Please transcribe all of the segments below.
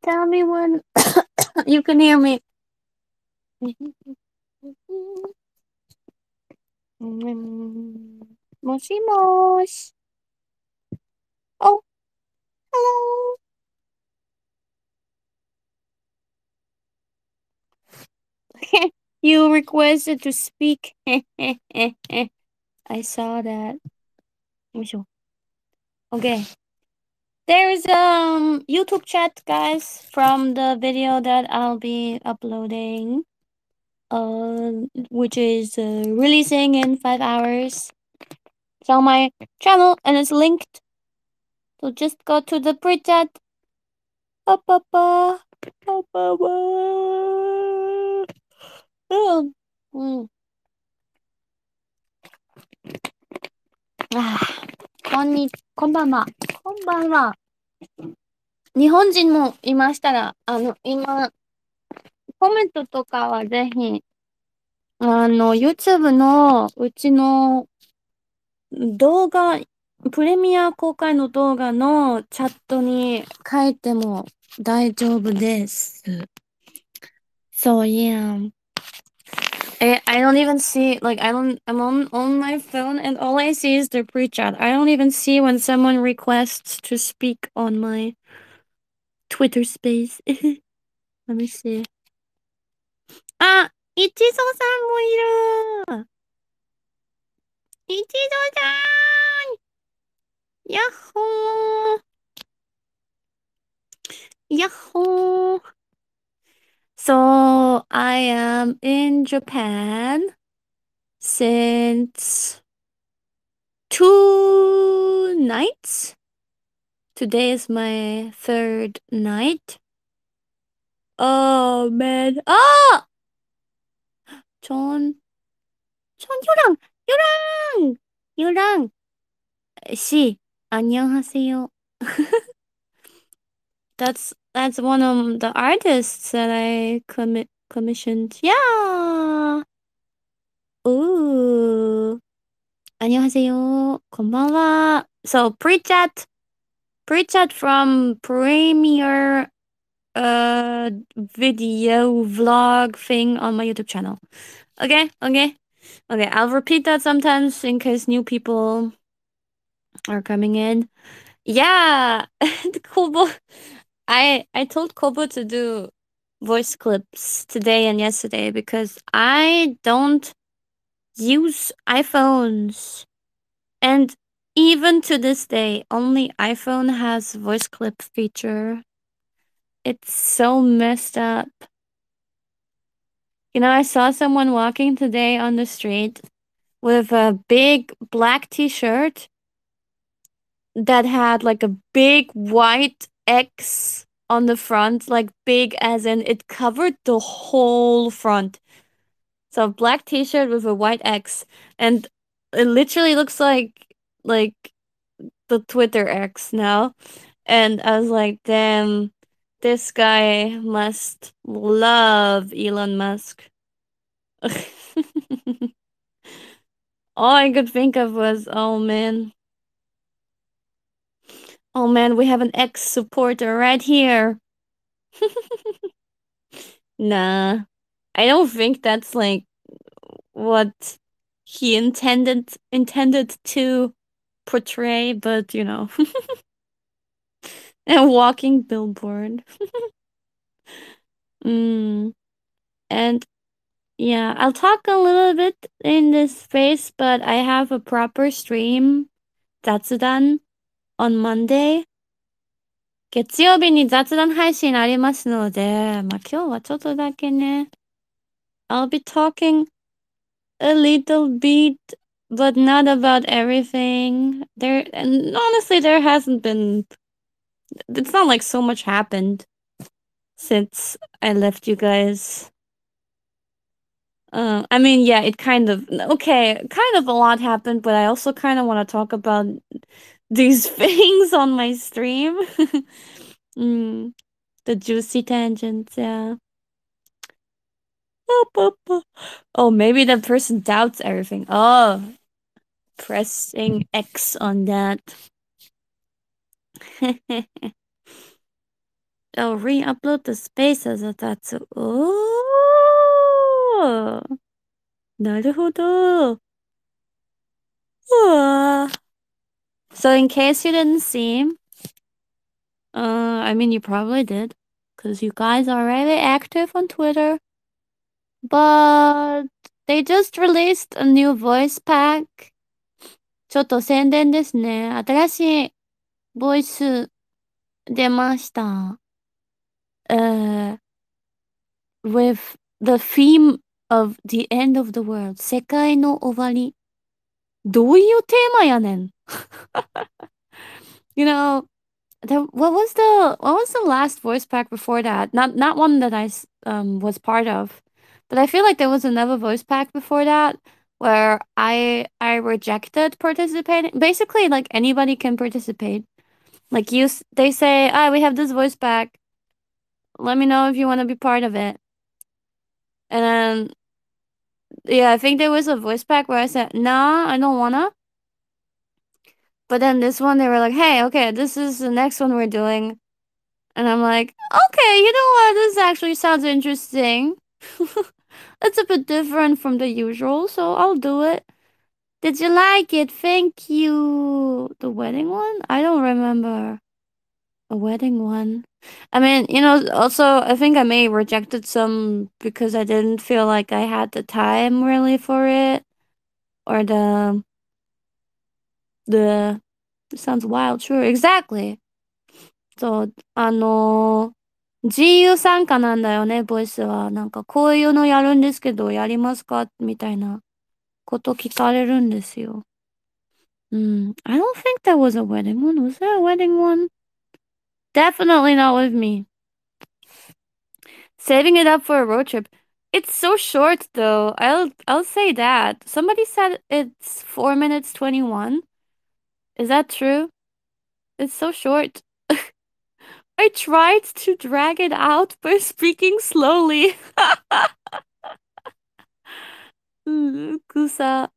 Tell me when you can hear me. Moshi mosh. Oh, hello. You requested to speak. I saw that. Okay. There's YouTube chat, guys, from the video that I'll be uploading. Which is releasing in 5 hours. It's on my channel and it's linked. So just go to the pre-chat. Up, up, up. Up, up, up. Mm. Ah, こんばんは。日本人もいましたら、今、コメントとかはぜひ、YouTube のうちの動画、プレミア公開の動画のチャットに書いても大丈夫です。So yeah. I don't even see, like, I'm on my phone and all I see is the pre-chat. I don't even see when someone requests to speak on my Twitter space. Let me see. Ah, Ichizo-san もいる! Ichizo-san! Yahoo! Yahoo! So, I am in Japan since 2 nights. Today is my 3rd night. Oh man. Ah! Yuran! Yuran! Yuran! Si, 안녕하세요. That's one of the artists that I commissioned. Yeah. Ooh. 안녕하세요. こんばんは. So pre-chat from Premiere video vlog thing on my YouTube channel. Okay. I'll repeat that sometimes in case new people are coming in. Yeah, Kobo. I told Kobo to do voice clips today and yesterday because I don't use iPhones. And even to this day, only iPhone has voice clip feature. It's so messed up. You know, I saw someone walking today on the street with a big black t-shirt that had like a big white X on the front, like big as in it covered the whole front. So black t-shirt with a white X, and it literally looks like the Twitter X now. And I was like, damn, this guy must love Elon Musk. All I could think of was, oh man, we have an X supporter right here. Nah, I don't think that's like what he intended to portray, but you know, a walking billboard. And yeah, I'll talk a little bit in this space, but I have a proper stream, Zatsudan, on Monday. 月曜日に雑談配信ありますので、まあ今日はちょっとだけね。I'll be talking a little bit, but not about everything. And honestly, there hasn't been. It's not like so much happened since I left you guys. I mean, yeah, it kind of a lot happened, but I also kind of want to talk about these things on my stream. The juicy tangents, yeah. Oh, maybe that person doubts everything. Oh, pressing X on that. I'll re-upload the space as a tatsu. Oh, なるほど. Ah. So in case you didn't see, I mean you probably did, because you guys are really active on Twitter. But they just released a new voice pack. ちょっと宣伝ですね。新しいボイス出ました。Uh, with the theme of the end of the world. 世界の終わり。どういうテーマやねん。You know, what was the last voice pack before that? Not one that I was part of, but I feel like there was another voice pack before that where I rejected participating. Basically, like anybody can participate. Like they say, ah, we have this voice pack. Let me know if you want to be part of it. And then yeah, I think there was a voice pack where I said, nah, I don't wanna. But then this one they were like, hey, okay, this is the next one we're doing. And I'm like, okay, you know what? This actually sounds interesting. It's a bit different from the usual, so I'll do it. Did you like it? Thank you. The wedding one? I don't remember. A wedding one. I mean, also, I think I may rejected some because I didn't feel like I had the time really for it. Or the, it sounds wild, true. Exactly. そう、自由参加なんだよね、ボイスは。なんか、こういうのやるんですけど、やりますかみたいなこと聞かれるんですよ。うん。I don't think there was a wedding one. Was there a wedding one? Definitely not with me. Saving it up for a road trip. It's so short though. I'll say that. Somebody said it's 4 minutes 21. Is that true? It's so short. I tried to drag it out by speaking slowly. 草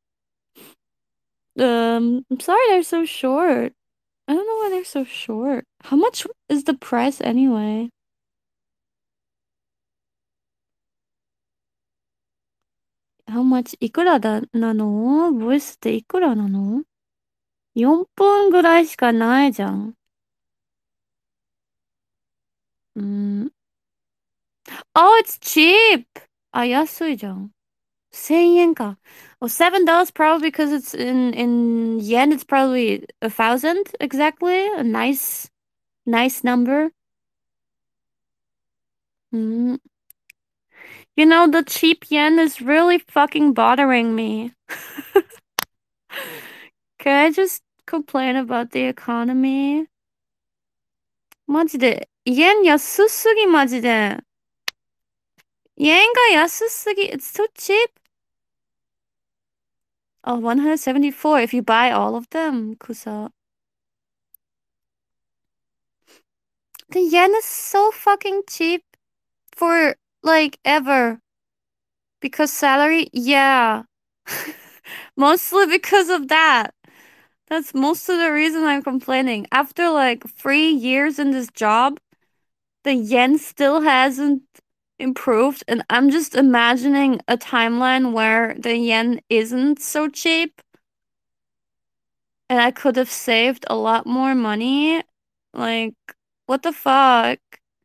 I'm sorry they're so short. I don't know why they're so short. How much is the price anyway? How much いくらなのボイスっていくらなの？ 4 分ぐらいしかないじゃん。うん。Oh, it's cheap! あ、安いじゃん。1000円か。Oh, $7 probably because it's in yen, it's probably 1,000 exactly. A nice number. うん。You know, the cheap yen is really fucking bothering me. Can I just complain about the economy? マジで、yen 安すぎマジで。yen が安すぎ。It's so cheap. Oh, 174 if you buy all of them. Kusa. The yen is so fucking cheap for like ever. Because salary, yeah. Mostly because of that. That's most of the reason I'm complaining. After like 3 years in this job, the yen still hasn't improved, and I'm just imagining a timeline where the yen isn't so cheap and I could have saved a lot more money. Like, what the fuck?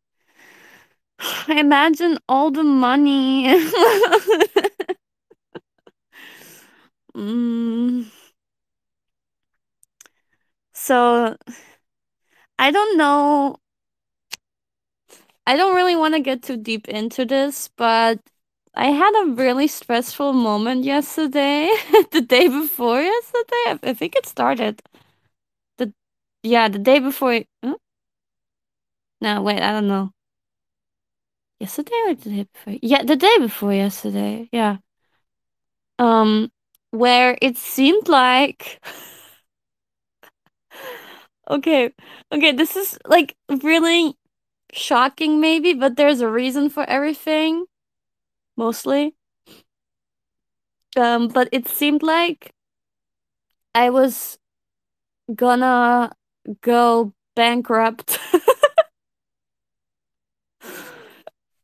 Imagine all the money. mm. So, I don't know. I don't really want to get too deep into this, but I had a really stressful moment yesterday, the day before yesterday. I think it started the yeah, the day before. Huh? No, wait, I don't know. Yesterday or the day before? Yeah, the day before yesterday. Yeah. Um, where it seemed like okay, okay, this is like really shocking maybe, but there's a reason for everything, mostly. But it seemed like I was gonna go bankrupt.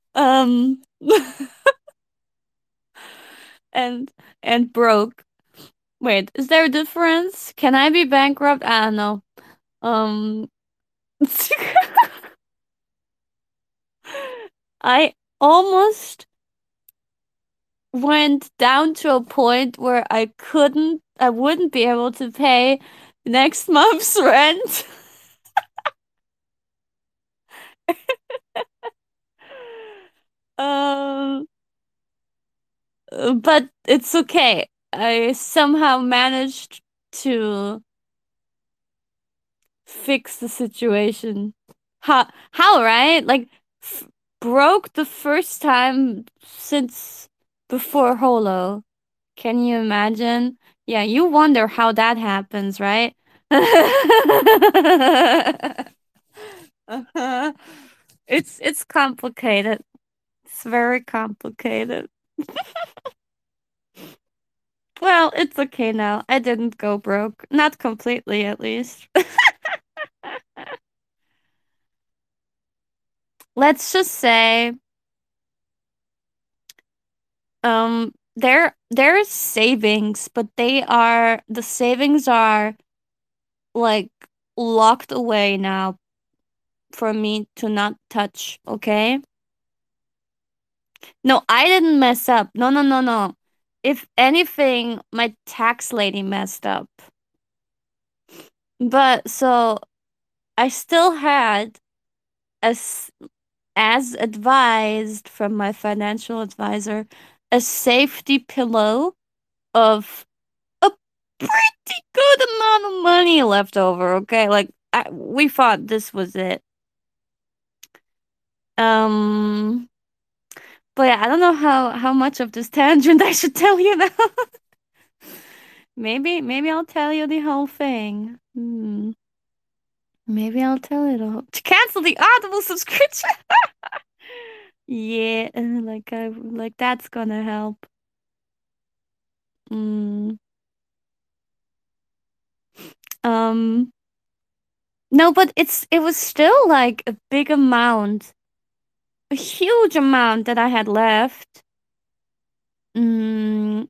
Um, and broke. Wait, is there a difference? Can I be bankrupt? I don't know. Um, I almost went down to a point where I wouldn't be able to pay next month's rent. Um, but it's okay. I somehow managed to fix the situation. How, right? Like, f broke the first time since before Holo. Can you imagine? Yeah, you wonder how that happens, right? Uh-huh. It's complicated. It's very complicated. Well, it's okay now. I didn't go broke. Not completely, at least. Let's just say, there's savings, but the savings are like locked away now for me to not touch, okay? No, I didn't mess up. No, no, no, no. If anything, my tax lady messed up. But so I still had, as as advised from my financial advisor, a safety pillow of a pretty good amount of money left over, okay? Like we thought this was it. Um, but yeah, I don't know how much of this tangent I should tell you now. Maybe I'll tell you the whole thing. Maybe I'll tell it all. To cancel the Audible subscription. Yeah, like that's gonna help. Mm, um, no, but it was still like a big amount, a huge amount that I had left. Mm,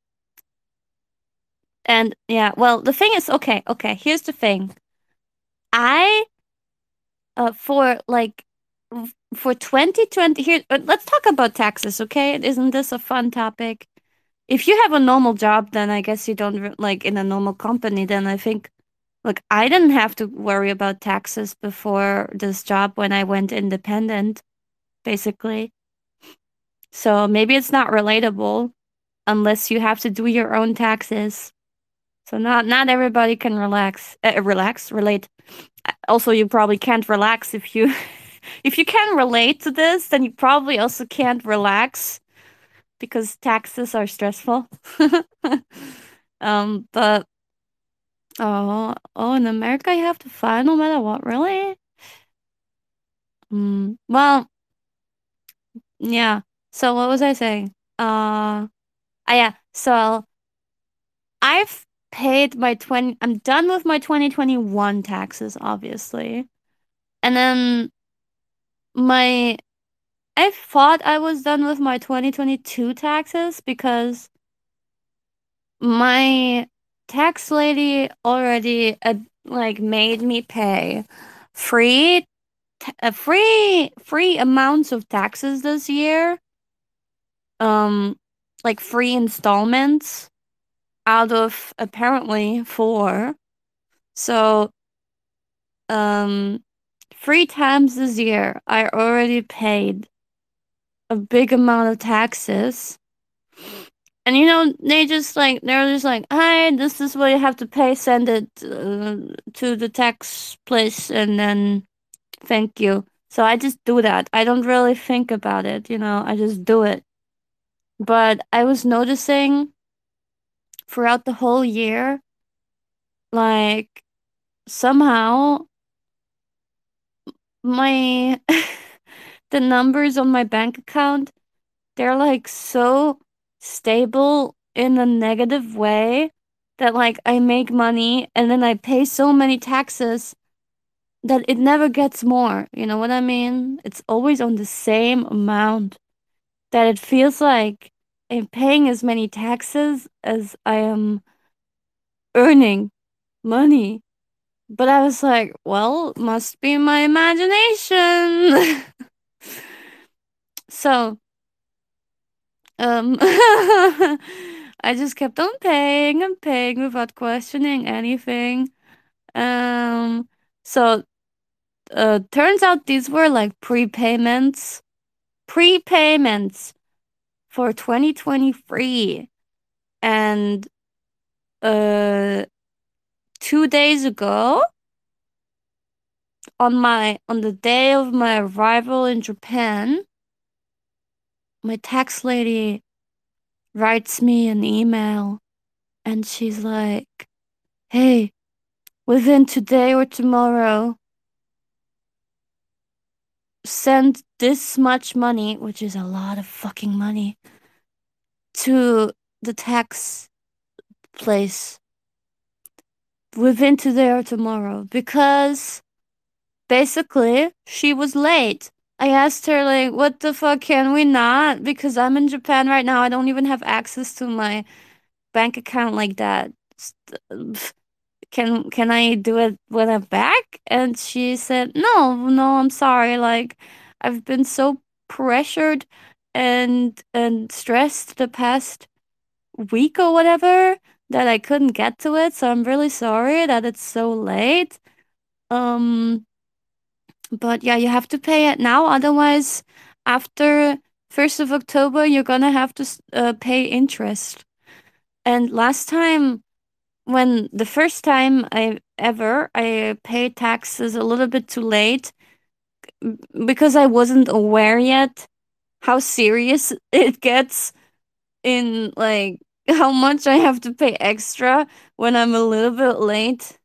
and yeah, well, the thing is, okay, here's the thing. I for like for 2020 here, let's talk about taxes, okay? Isn't this a fun topic? If you have a normal job, then I guess you don't like in a normal company, then I think like I didn't have to worry about taxes before this job when I went independent, basically. So maybe it's not relatable unless you have to do your own taxes. So not everybody can relate. Also, you probably can't relax if you if you can relate to this, then you probably also can't relax because taxes are stressful. But in America you have to file no matter what, really? Well, yeah. So what was I saying? Yeah. So I've paid my 20, I'm done with my 2021 taxes, obviously. And then my, I thought I was done with my 2022 taxes because my tax lady already like made me pay free free amounts of taxes this year, um like free installments out of apparently four. So um 3 times this year I already paid a big amount of taxes. And they're just like, "Hi, this is what you have to pay. Send it to the tax place, and then thank you." So I just do that. I don't really think about it, I just do it. But I was noticing throughout the whole year, like somehow my the numbers on my bank account, they're like so stable in a negative way that like I make money and then I pay so many taxes that it never gets more. You know what I mean? It's always on the same amount that it feels like I'm paying as many taxes as I am earning money. But I was like, well, must be my imagination. So, I just kept on paying and paying without questioning anything. Um, so, turns out these were like prepayments for 2023. And, uh, 2 days ago, on the day of my arrival in Japan, my tax lady writes me an email and she's like, "Hey, within today or tomorrow, send this much money," which is a lot of fucking money, "to the tax place within today or tomorrow," because basically she was late. I asked her, like, what the fuck, can we not? Because I'm in Japan right now. I don't even have access to my bank account like that. Can I do it when I'm back? And she said, no, I'm sorry. Like, I've been so pressured and stressed the past week or whatever that I couldn't get to it. So I'm really sorry that it's so late. Um, but yeah, you have to pay it now. Otherwise, after 1st of October, you're gonna have to pay interest. And last time, when the first time I paid taxes a little bit too late because I wasn't aware yet how serious it gets in like how much I have to pay extra when I'm a little bit late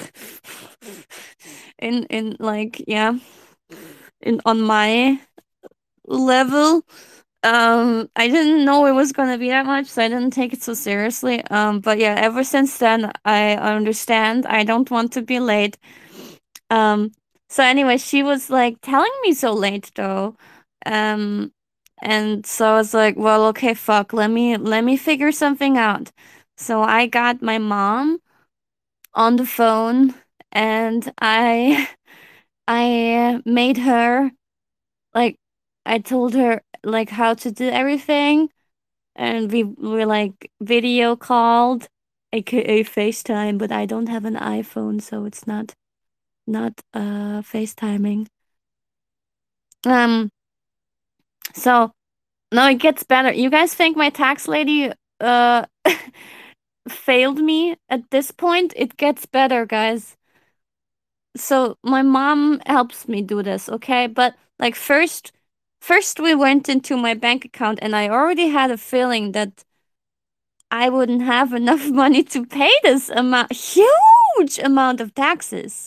in like yeah in on my level. I didn't know it was gonna be that much, so I didn't take it so seriously. But yeah, ever since then, I understand. I don't want to be late. Um, so anyway, she was like telling me so late though. Um, and so I was like, well, okay, fuck, let me figure something out. So I got my mom on the phone and I I made her like I told her like how to do everything and we were like video called, aka FaceTime, but I don't have an iPhone, so it's not FaceTiming. Um, so no, it gets better. You guys think my tax lady uh failed me at this point? It gets better, guys. So my mom helps me do this, okay? But like first we went into my bank account and I already had a feeling that I wouldn't have enough money to pay this huge amount of taxes.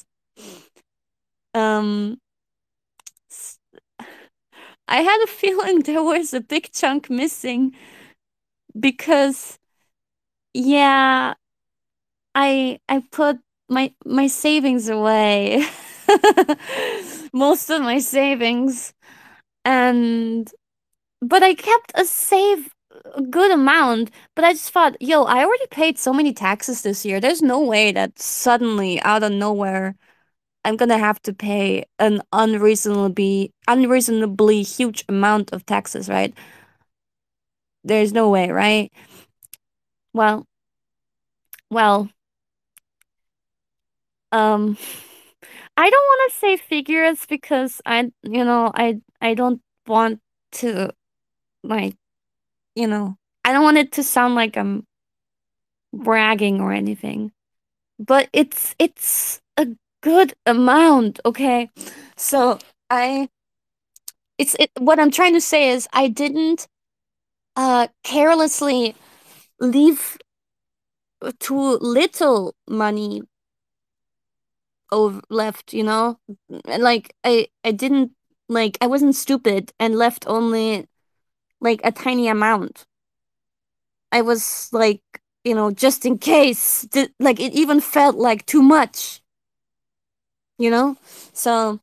Um, s- I had a feeling there was a big chunk missing because, yeah, I put my savings away, most of my savings, and but I kept a good amount. But I just thought, yo, I already paid so many taxes this year. There's no way that suddenly out of nowhere I'm gonna have to pay an unreasonably huge amount of taxes, right? There's no way, right? Well, well, um, I don't want to say figures because I don't want to like, I don't want it to sound like I'm bragging or anything, but it's a good amount, okay? So I what I'm trying to say is I didn't carelessly leave too little money over left, like I didn't like I wasn't stupid and left only like a tiny amount. I was like, just in case, like it even felt like too much. you know? So,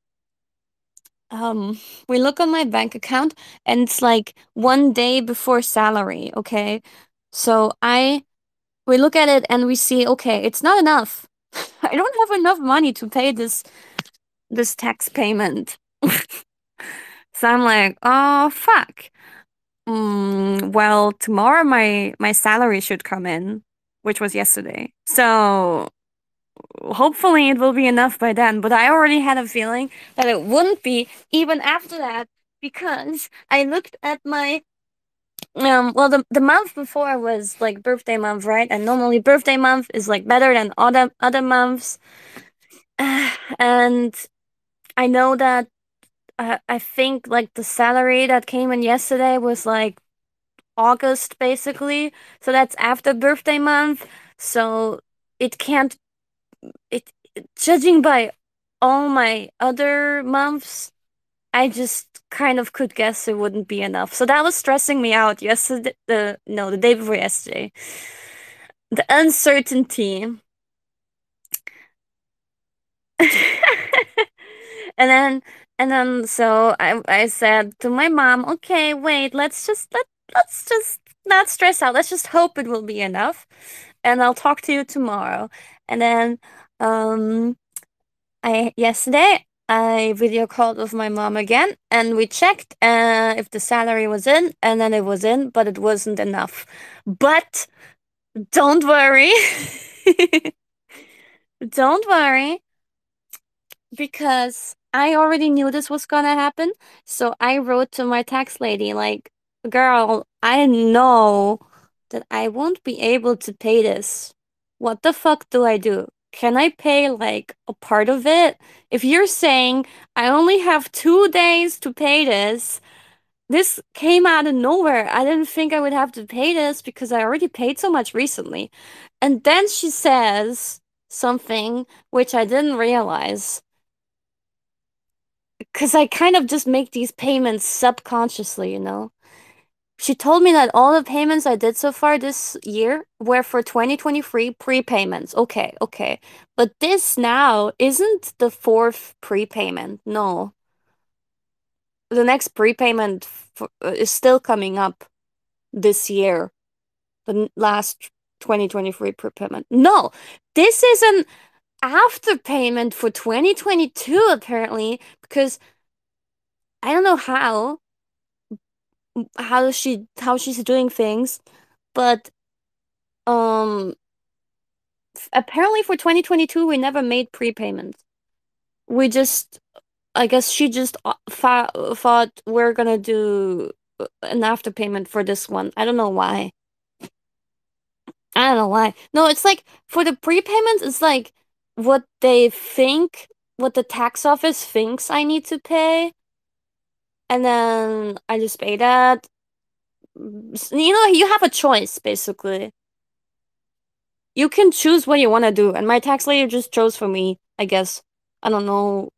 um, we look on my bank account and it's like one day before salary, okay? So we look at it and we see, okay, it's not enough. I don't have enough money to pay this tax payment. So I'm like, oh fuck. Well, tomorrow my salary should come in, which was yesterday. So hopefully it will be enough by then. But I already had a feeling that it wouldn't be even after that because I looked at my well the month before was like birthday month, right? And normally birthday month is like better than other months. And I know that I think like the salary that came in yesterday was like August basically. So that's after birthday month. So it can't it judging by all my other months, I just kind of could guess it wouldn't be enough. So that was stressing me out yesterday, the day before yesterday. The uncertainty. And then so I said to my mom, okay, wait, let's just not stress out. Let's just hope it will be enough. And I'll talk to you tomorrow. And then um I yesterday I video called with my mom again and we checked if the salary was in and then it was in, but it wasn't enough. But don't worry. Don't worry because I already knew this was gonna happen. So I wrote to my tax lady like, "Girl, I know that I won't be able to pay this. What the fuck do I do? Can I pay like a part of it? If you're saying I only have 2 days to pay this came out of nowhere. I didn't think I would have to pay this because I already paid so much recently." And then she says something which I didn't realize because I kind of just make these payments subconsciously, you know? She told me that all the payments I did so far this year were for 2023 prepayments. Okay, okay. But this now isn't the fourth prepayment. No. The next prepayment is still coming up this year. The last 2023 prepayment. No, this is an after payment for 2022 apparently because I don't know how she's doing things, but um apparently for 2022 we never made prepayments. We just I guess she just thought we're gonna do an after payment for this one. I don't know why. I don't know why. No, it's like for the prepayments, it's like what they think, what the tax office thinks I need to pay, and then I just pay that. You know, you have a choice basically. You can choose what you want to do, and my tax lady just chose for me, I guess. I don't know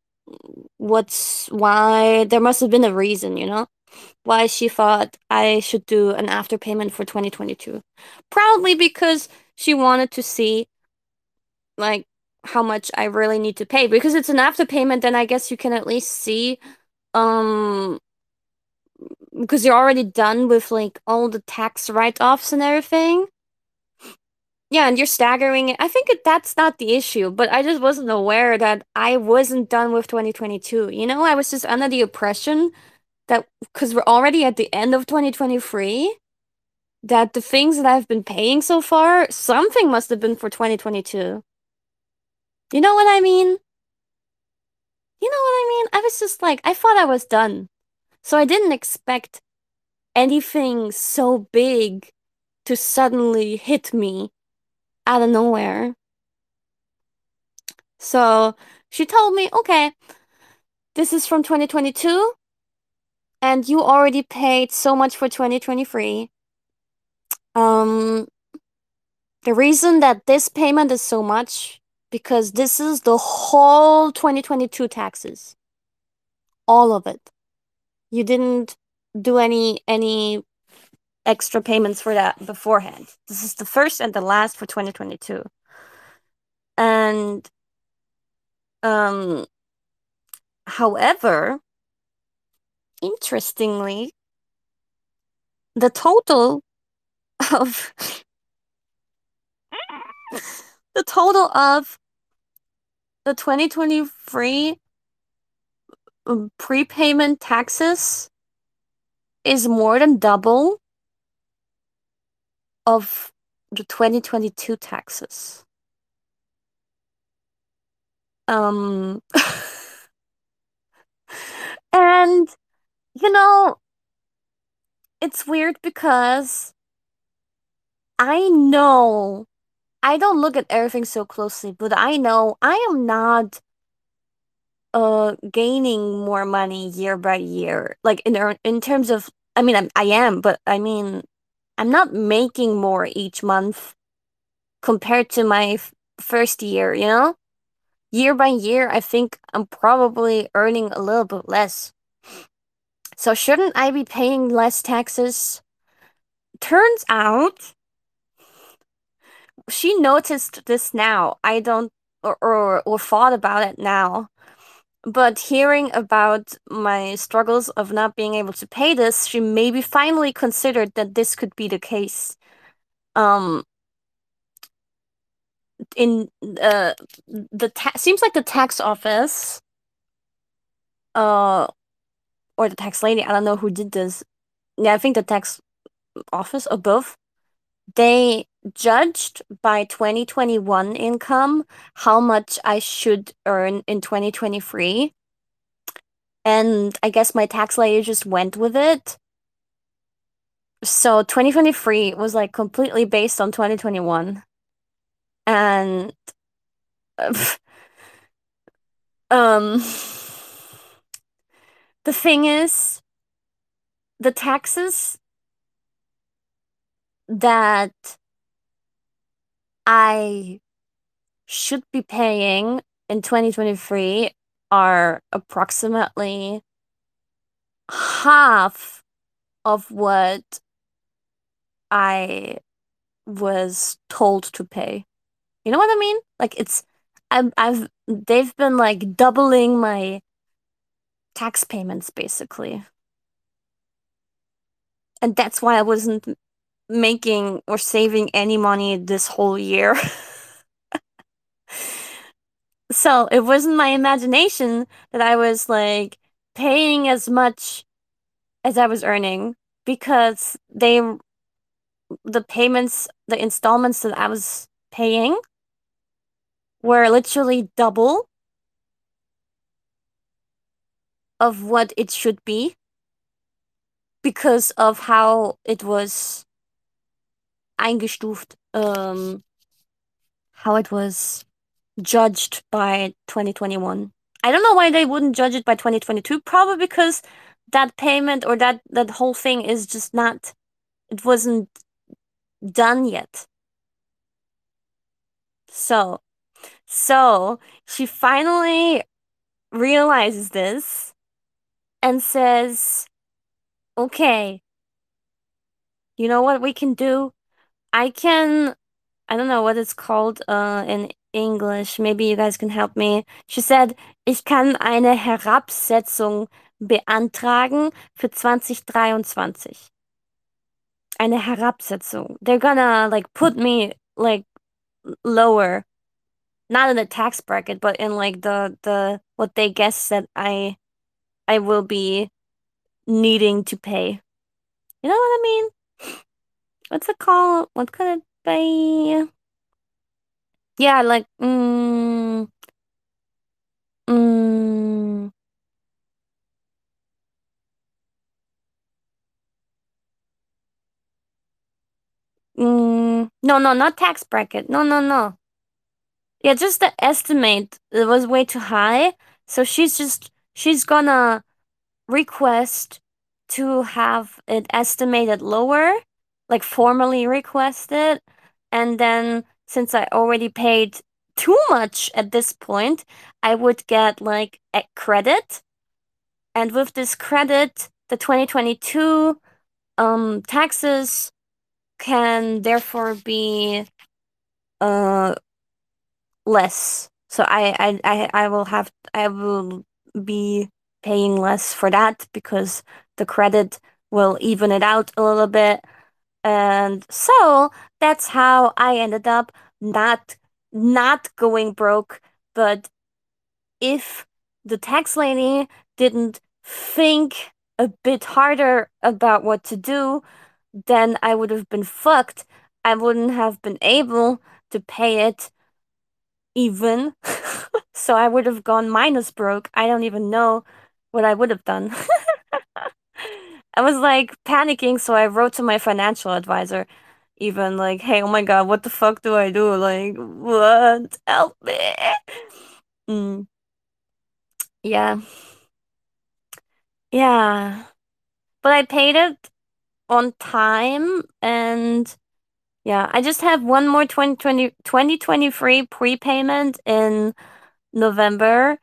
why. There must have been a reason, you know, why she thought I should do an after payment for 2022. Probably because she wanted to see, like, how much I really need to pay. Because it's an after payment, then I guess you can at least see, um, because you're already done with, like, all the tax write-offs and everything. Yeah, and you're staggering it. I think that's not the issue, but I just wasn't aware that I wasn't done with 2022. You know, I was just under the impression that because we're already at the end of 2023, that the things that I've been paying so far, something must have been for 2022. You know what I mean? You know what I mean? I was just like, I thought I was done. So I didn't expect anything so big to suddenly hit me out of nowhere. So she told me, okay, this is from 2022, and you already paid so much for 2023. Um, the reason that this payment is so much because this is the whole 2022 taxes. All of it. You didn't do any extra payments for that beforehand. This is the first and the last for 2022. And Um, However, interestingly, the total of the total of the 2023 prepayment taxes is more than double of the 2022 taxes. Um, and you know, it's weird because I know I don't look at everything so closely, but I know I am not gaining more money year by year. Like in terms of I mean I am, but I mean I'm not making more each month compared to my first year, you know? Year by year, I think I'm probably earning a little bit less. So shouldn't I be paying less taxes? Turns out she noticed this now. I don't or thought about it now. But hearing about my struggles of not being able to pay this, she maybe finally considered that this could be the case. Um, in the ta seems like the tax office, uh, or the tax lady, I don't know who did this. Yeah, I think the tax office or both. They judged by 2021 income how much I should earn in 2023. And I guess my tax lady just went with it. So 2023 was like completely based on 2021. And um the thing is, the taxes that I should be paying in 2023 are approximately half of what I was told to pay. You know what I mean? Like they've been like doubling my tax payments basically. And that's why I wasn't making or saving any money this whole year. So it wasn't my imagination that I was like paying as much as I was earning because the payments, the installments that I was paying were literally double of what it should be because of how it was eingestuft, how it was judged by 2021. I don't know why they wouldn't judge it by 2022. Probably because that payment or that whole thing is just not, it wasn't done yet. So, so she finally realizes this and says, "Okay, you know what we can do? I can I don't know what it's called in English. Maybe you guys can help me." She said, "Ich kann eine Herabsetzung beantragen für 2023." Eine Herabsetzung. They're gonna like put me like lower, not in the tax bracket, but in like the what they guess that I will be needing to pay. You know what I mean? What's it called? What could it be? Yeah, like mm, no, no, not tax bracket. No, no, no. Yeah, just the estimate. It was way too high. So she's gonna request to have it estimated lower, like formally request it. And then since I already paid too much at this point, I would get like a credit. And with this credit, the 2022 taxes can therefore be uh less. So I will be paying less for that because the credit will even it out a little bit. And so that's how I ended up not not going broke. But if the tax lady didn't think a bit harder about what to do, then I would have been fucked. I wouldn't have been able to pay it even. So I would have gone minus broke. I don't even know what I would have done. I was like panicking, so I wrote to my financial advisor, even like, hey, oh my God, what the fuck do I do? Like, what? Help me. Mm, yeah. Yeah. But I paid it on time, and yeah, I just have one more 2023 prepayment in November,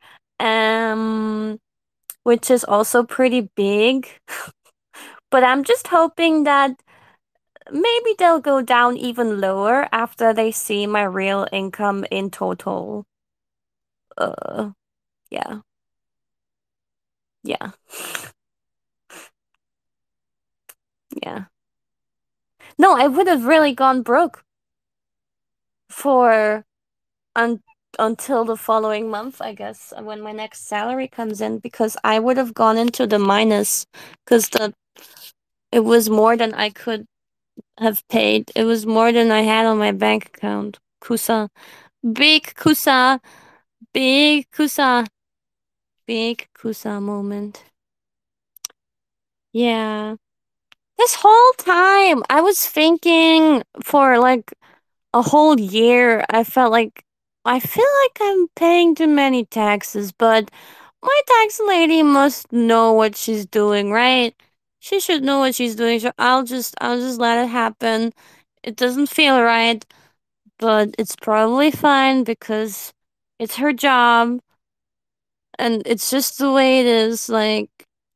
which is also pretty big. But I'm just hoping that maybe they'll go down even lower after they see my real income in total. Uh, yeah, yeah, yeah. No, I would have really gone broke for un until the following month, I guess, when my next salary comes in, because I would have gone into the minus, because the it was more than I could have paid. It was more than I had on my bank account. Kusa. Big Kusa. Big Kusa. Big Kusa moment. Yeah. This whole time, I was thinking for like a whole year, I feel like I'm paying too many taxes, but my tax lady must know what she's doing, right? She should know what she's doing. So I'll just let it happen. It doesn't feel right, but it's probably fine because it's her job and it's just the way it is. Like,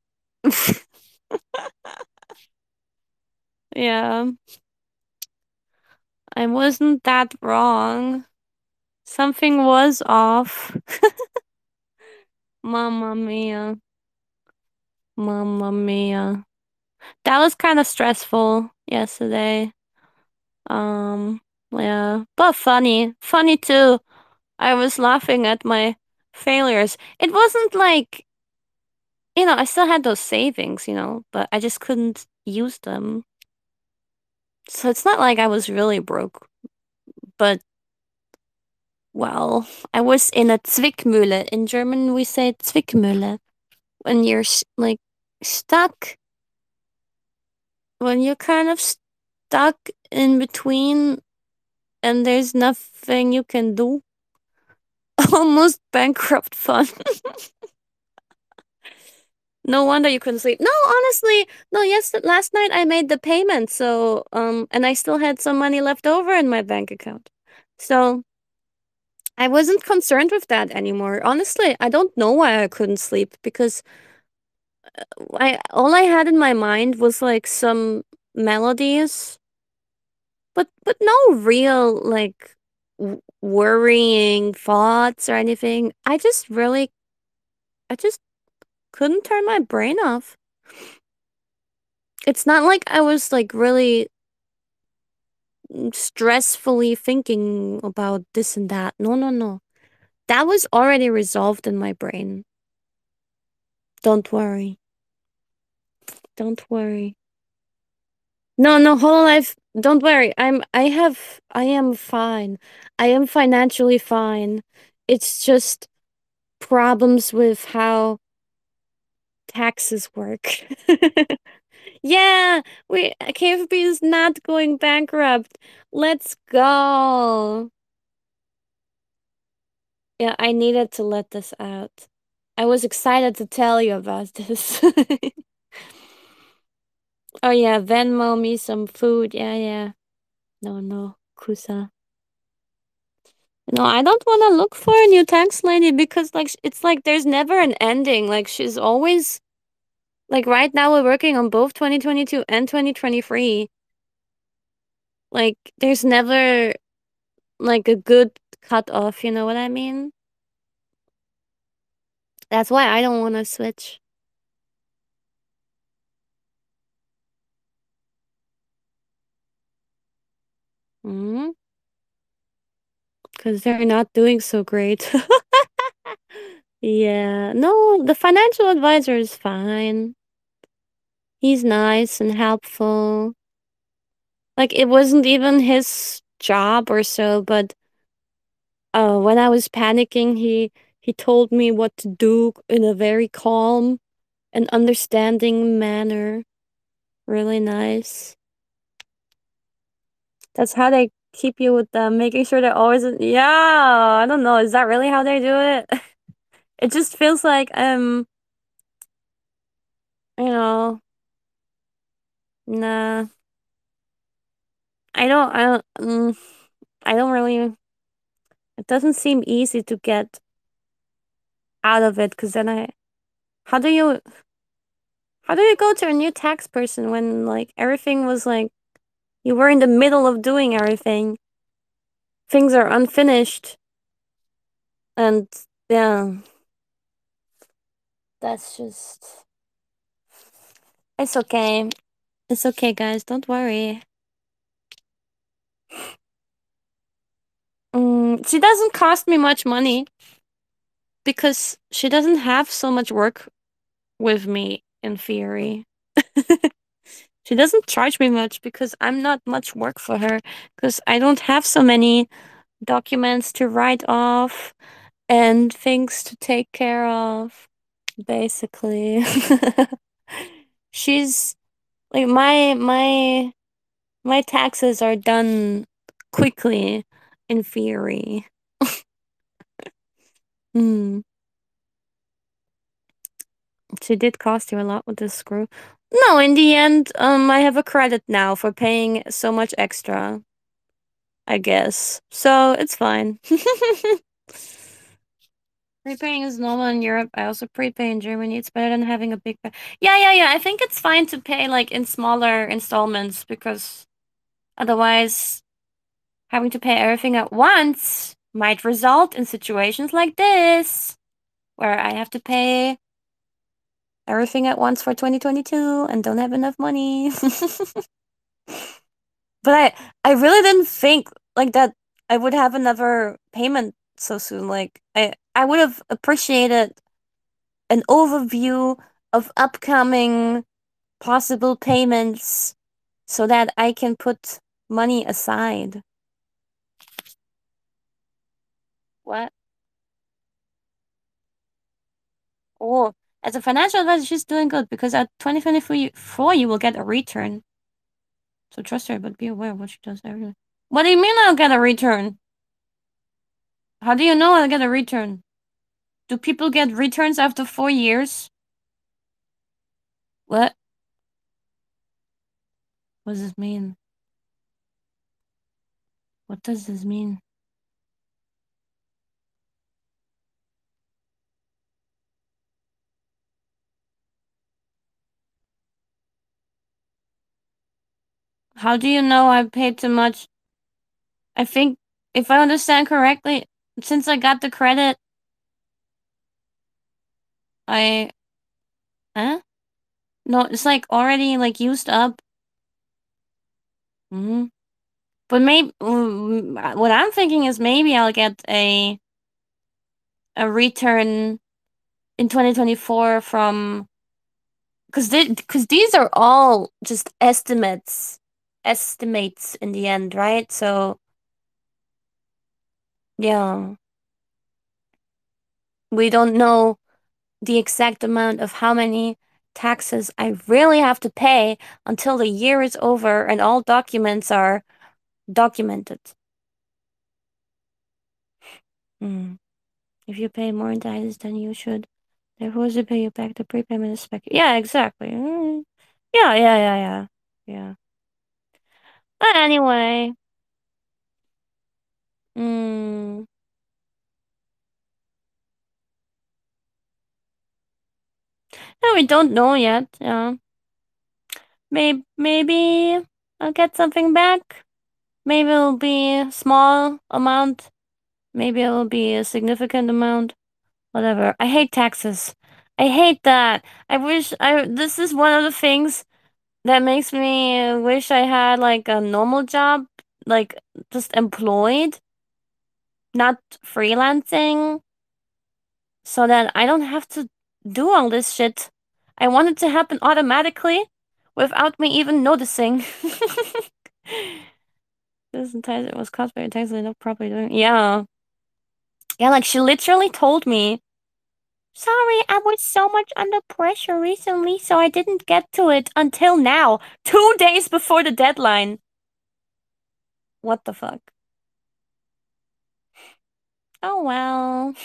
yeah, I wasn't that wrong. Something was off. Mamma mia. Mamma mia. That was kind of stressful yesterday. Um, yeah, but funny. Funny too. I was laughing at my failures. It wasn't like, I still had those savings, but I just couldn't use them. So it's not like I was really broke, but well, I was in a Zwickmühle. In German, we say Zwickmühle. When you're like stuck, when you're kind of stuck in between and there's nothing you can do. Almost bankrupt fun. No wonder you couldn't sleep. No, honestly, no, yes, last night I made the payment, so and I still had some money left over in my bank account. So I wasn't concerned with that anymore. Honestly, I don't know why I couldn't sleep because I all I had in my mind was like some melodies, but no real like worrying thoughts or anything. I just couldn't turn my brain off. It's not like I was like really stressfully thinking about this and that. No, no, no. That was already resolved in my brain. Don't worry. Don't worry. No, no, whole life. Don't worry. I am fine. I am financially fine. It's just problems with how taxes work. Yeah, KFB is not going bankrupt. Let's go. Yeah, I needed to let this out. I was excited to tell you about this. Oh yeah, Venmo me some food. Yeah, yeah. No, no, Kusa. No, I don't want to look for a new tax lady because like it's like there's never an ending. Like she's always like right now we're working on both 2022 and 2023. Like there's never like a good cut off, you know what I mean? That's why I don't want to switch. Mm-hmm. Because they're not doing so great. Yeah. No, the financial advisor is fine. He's nice and helpful. Like it wasn't even his job or so, but when I was panicking, he told me what to do in a very calm and understanding manner. Really nice. That's how they keep you with them, making sure they're always, yeah, I don't know. Is that really how they do it? It just feels like, you know, nah, I don't really, it doesn't seem easy to get out of it because then how do you, how do you go to a new tax person when like everything was like, you were in the middle of doing everything, things are unfinished, and yeah, that's just, it's okay. It's okay, guys. Don't worry. She doesn't cost me much money because she doesn't have so much work with me in theory. She doesn't charge me much because I'm not much work for her because I don't have so many documents to write off and things to take care of, basically. She's like my taxes are done quickly in theory. Hmm. She did cost you a lot with this screw. No, in the end, I have a credit now for paying so much extra, I guess. So it's fine. Prepaying is normal in Europe. I also prepay in Germany. It's better than having a big Yeah, yeah, yeah. I think it's fine to pay like in smaller installments because otherwise having to pay everything at once might result in situations like this where I have to pay everything at once for 2022 and don't have enough money. But I really didn't think like that I would have another payment so soon. Like I would have appreciated an overview of upcoming possible payments so that I can put money aside. What? Oh, as a financial advisor, she's doing good because at 2024 you will get a return. So trust her, but be aware of what she does every day. What do you mean I'll get a return? How do you know I'll get a return? Do people get returns after 4 years? What? What does this mean? What does this mean? How do you know I paid too much? I think, if I understand correctly, since I got the credit, I... Huh? No, it's like already like used up. Hmm. But maybe what I'm thinking is maybe I'll get a return in 2024 from because these are all just estimates in the end, right? So yeah, we don't know the exact amount of how many taxes I really have to pay until the year is over and all documents are documented. Hmm. If you pay more in taxes than you should, they're forced to pay you back the prepayment is Yeah, exactly. Yeah, yeah, yeah, yeah. Yeah. But anyway, mm, no, we don't know yet. Yeah. Maybe I'll get something back. Maybe it'll be a small amount. Maybe it'll be a significant amount. Whatever. I hate taxes. I hate that. This is one of the things that makes me wish I had like a normal job, like just employed, not freelancing, so that I don't have to do all this shit. I want it to happen automatically without me even noticing. This entire was caused by a tax not properly doing. Yeah. Yeah, like she literally told me, sorry, I was so much under pressure recently, so I didn't get to it until now, 2 days before the deadline. What the fuck? Oh well.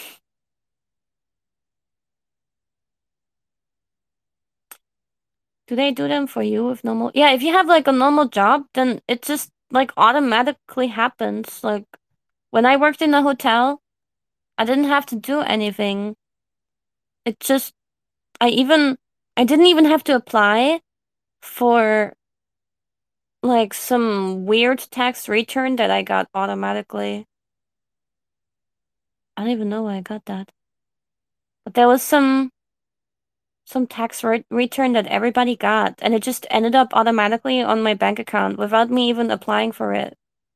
Do they do them for you with normal? Yeah, if you have like a normal job, then it just like automatically happens. Like when I worked in a hotel, I didn't have to do anything. It just, I even, I didn't even have to apply for like some weird tax return that I got automatically. I don't even know why I got that. But there was some tax return that everybody got, and it just ended up automatically on my bank account without me even applying for it.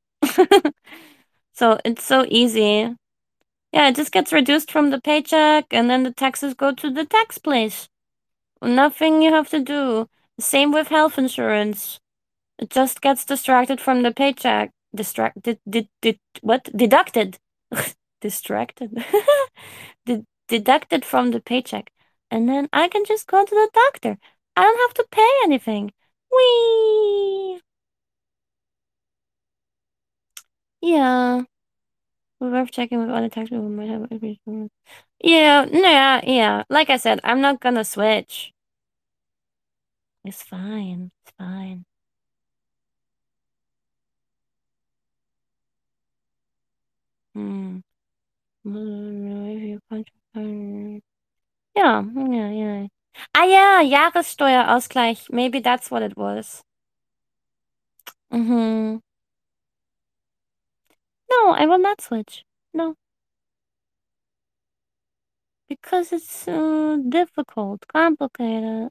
So it's so easy. Yeah, it just gets reduced from the paycheck, and then the taxes go to the tax place. Nothing you have to do. Same with health insurance. It just gets distracted from the paycheck. What? Deducted. Distracted. Deducted from the paycheck. And then I can just go to the doctor. I don't have to pay anything. Whee! Yeah. We're worth checking with other tax people who might have information. Yeah, yeah, yeah. Like I said, I'm not gonna switch. It's fine. It's fine. Hmm. Ja, ja, ja. Ah ja, Jahressteuerausgleich. Maybe that's what it was. Mm-hmm. No, I will not switch. No, because it's difficult, complicated.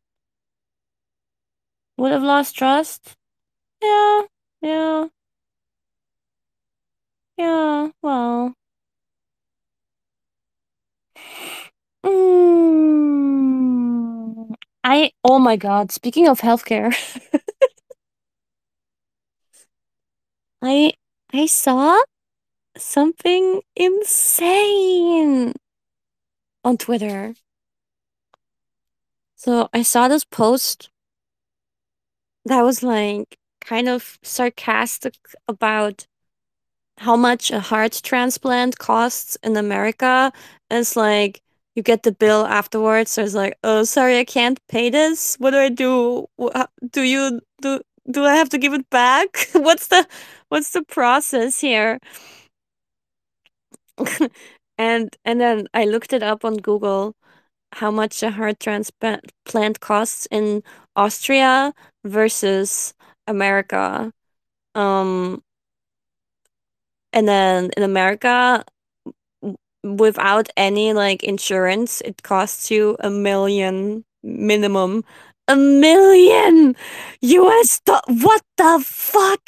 Would have lost trust? Yeah, yeah, yeah. Well, mm, oh my God, speaking of healthcare, I I saw something insane on Twitter. So I saw this post that was like kind of sarcastic about how much a heart transplant costs in America. And it's like you get the bill afterwards. So it's like, oh, sorry, I can't pay this. What do I do? Do you do I have to give it back? What's the process here? And then I looked it up on Google how much a heart transplant costs in Austria versus America. Um, and then in America, without any like insurance, it costs you 1 million minimum. 1 million US do what the fuck?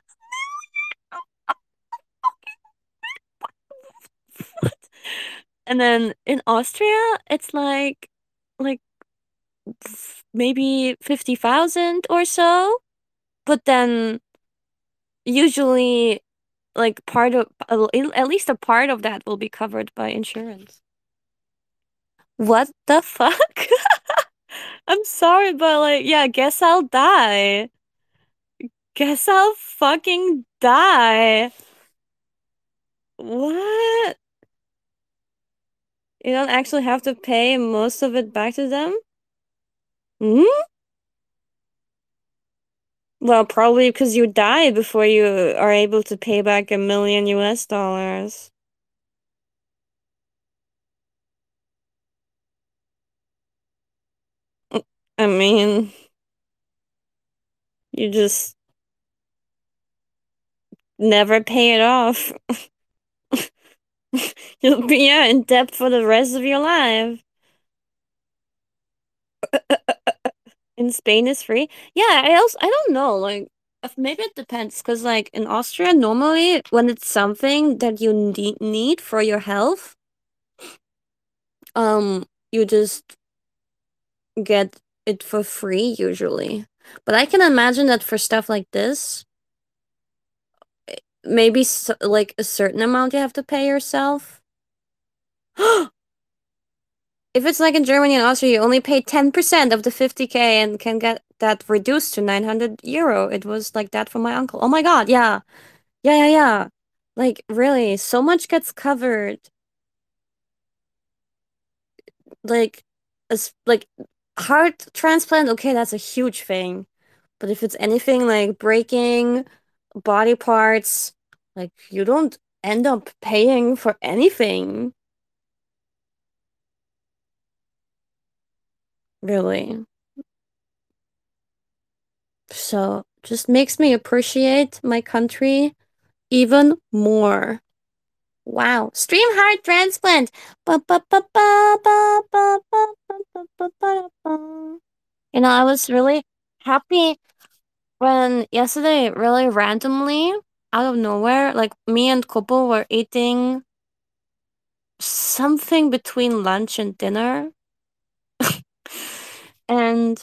What? And then in Austria, it's like maybe 50,000 or so. But then usually like part of at least a part of that will be covered by insurance. What the fuck? I'm sorry, but like, yeah, guess I'll die. Guess I'll fucking die. What? You don't actually have to pay most of it back to them? Hmm? Well, probably because you die before you are able to pay back 1 million US dollars. I mean, you just never pay it off. You'll be, yeah, in debt for the rest of your life. In Spain is free. Yeah, I don't know, like maybe it depends because like in Austria normally when it's something that you need for your health, you just get it for free usually. But I can imagine that for stuff like this, maybe like a certain amount you have to pay yourself. If it's like in Germany and Austria, you only pay 10% of the 50K and can get that reduced to 900 euro. It was like that for my uncle. Oh my God, yeah. Yeah, yeah, yeah. Like really, so much gets covered. Like as like heart transplant, okay, that's a huge thing. But if it's anything like breaking body parts, like you don't end up paying for anything, really. So just makes me appreciate my country even more. Wow. Stream heart transplant. Ba, ba, ba, ba, ba, ba, ba, ba, ba, ba, ba, ba. I was really happy when yesterday, really randomly, out of nowhere, like me and Kopo were eating something between lunch and dinner. And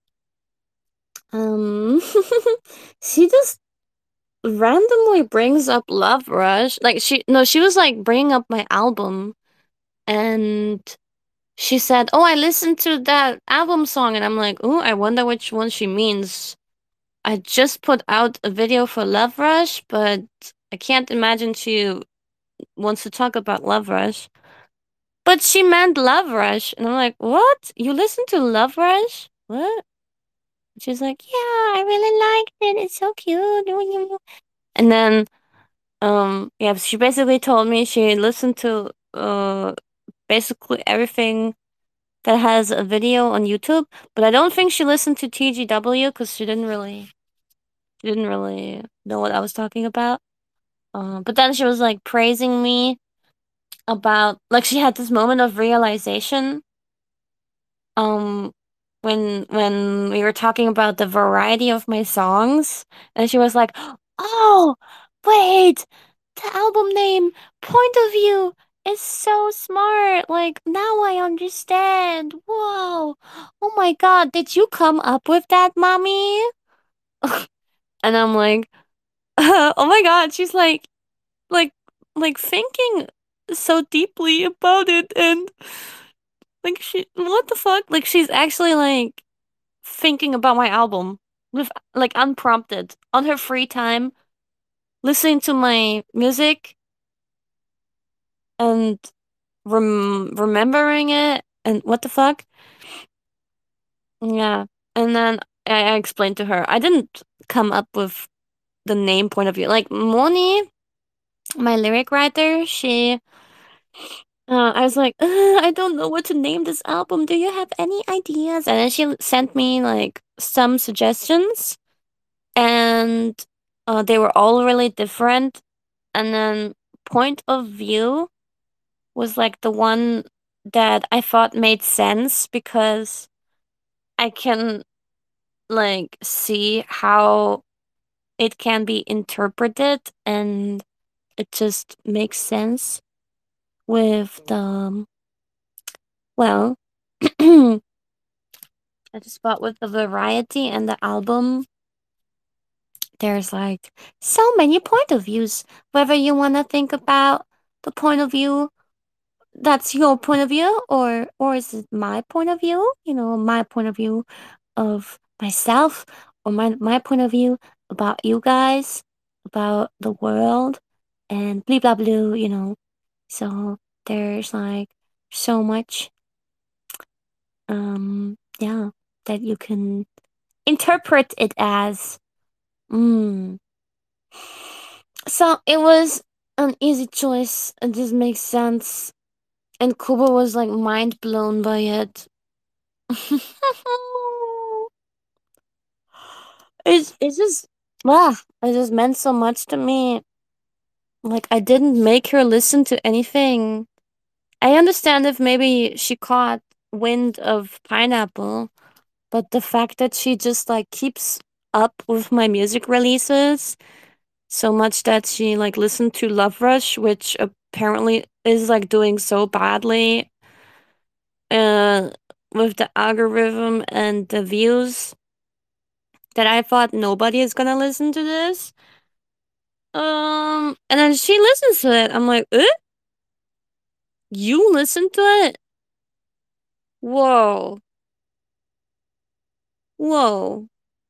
um she just randomly brings up Love Rush. Like she was like bringing up my album and she said, "Oh, I listened to that album song." And I'm like, "Oh, I wonder which one she means." I just put out a video for Love Rush, but I can't imagine she wants to talk about Love Rush. But she meant Love Rush. And I'm like, "What? You listen to Love Rush? What?" She's like, "Yeah, I really liked it. It's so cute." And then yeah, she basically told me she listened to basically everything that has a video on YouTube, but I don't think she listened to TGW because she didn't really know what I was talking about. But then she was like praising me about like she had this moment of realization um when we were talking about the variety of my songs, and she was like, "Oh, wait, the album name Point of View is so smart. Like now I understand. Whoa. Oh my God, did you come up with that, mommy?" And I'm like, "Oh my God." She's like like thinking so deeply about it, and like she what the fuck? Like she's actually like thinking about my album with like unprompted on her free time, listening to my music and remembering it and what the fuck? Yeah. And then I explained to her I didn't come up with the name Point of View. Like Moni, my lyric writer, she I was like, I don't know what to name this album. Do you have any ideas? And then she sent me like some suggestions, and they were all really different. And then Point of View was like the one that I thought made sense because I can like see how it can be interpreted, and it just makes sense with the well I just thought with the variety and the album, there's like so many point of views. Whether you want to think about the point of view that's your point of view, or is it my point of view? My point of view of myself, or my point of view about you guys, about the world, and blah blah blah. So there's like so much, yeah, that you can interpret it as. Mm. So it was an easy choice. It just makes sense. And Kubo was like mind blown by it. It's just wow, it just meant so much to me. Like, I didn't make her listen to anything. I understand if maybe she caught wind of Pineapple, but the fact that she just like keeps up with my music releases so much that she like listened to Love Rush, which apparently is like doing so badly uh with the algorithm and the views that I thought nobody is gonna listen to this. And then she listens to it. I'm like, eh? You listen to it? Whoa. Whoa.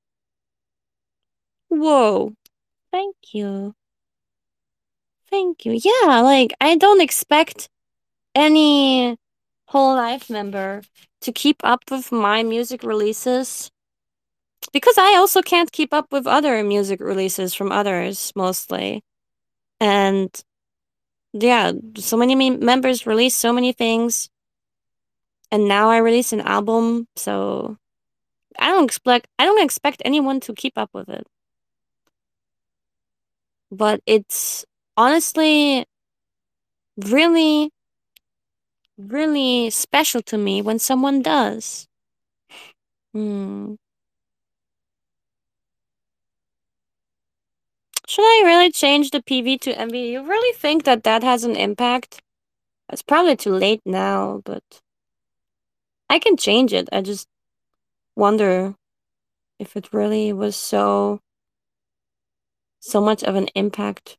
Whoa. Thank you. Thank you. Yeah, like I don't expect any whole life member to keep up with my music releases because I also can't keep up with other music releases from others mostly. And yeah, so many members release so many things, and now I release an album, so I don't expect anyone to keep up with it. But it's honestly really really special to me when someone does. Hmm. Should I really change the PV to MV? You really think that that has an impact? It's probably too late now, but I can change it. I just wonder if it really was so much of an impact.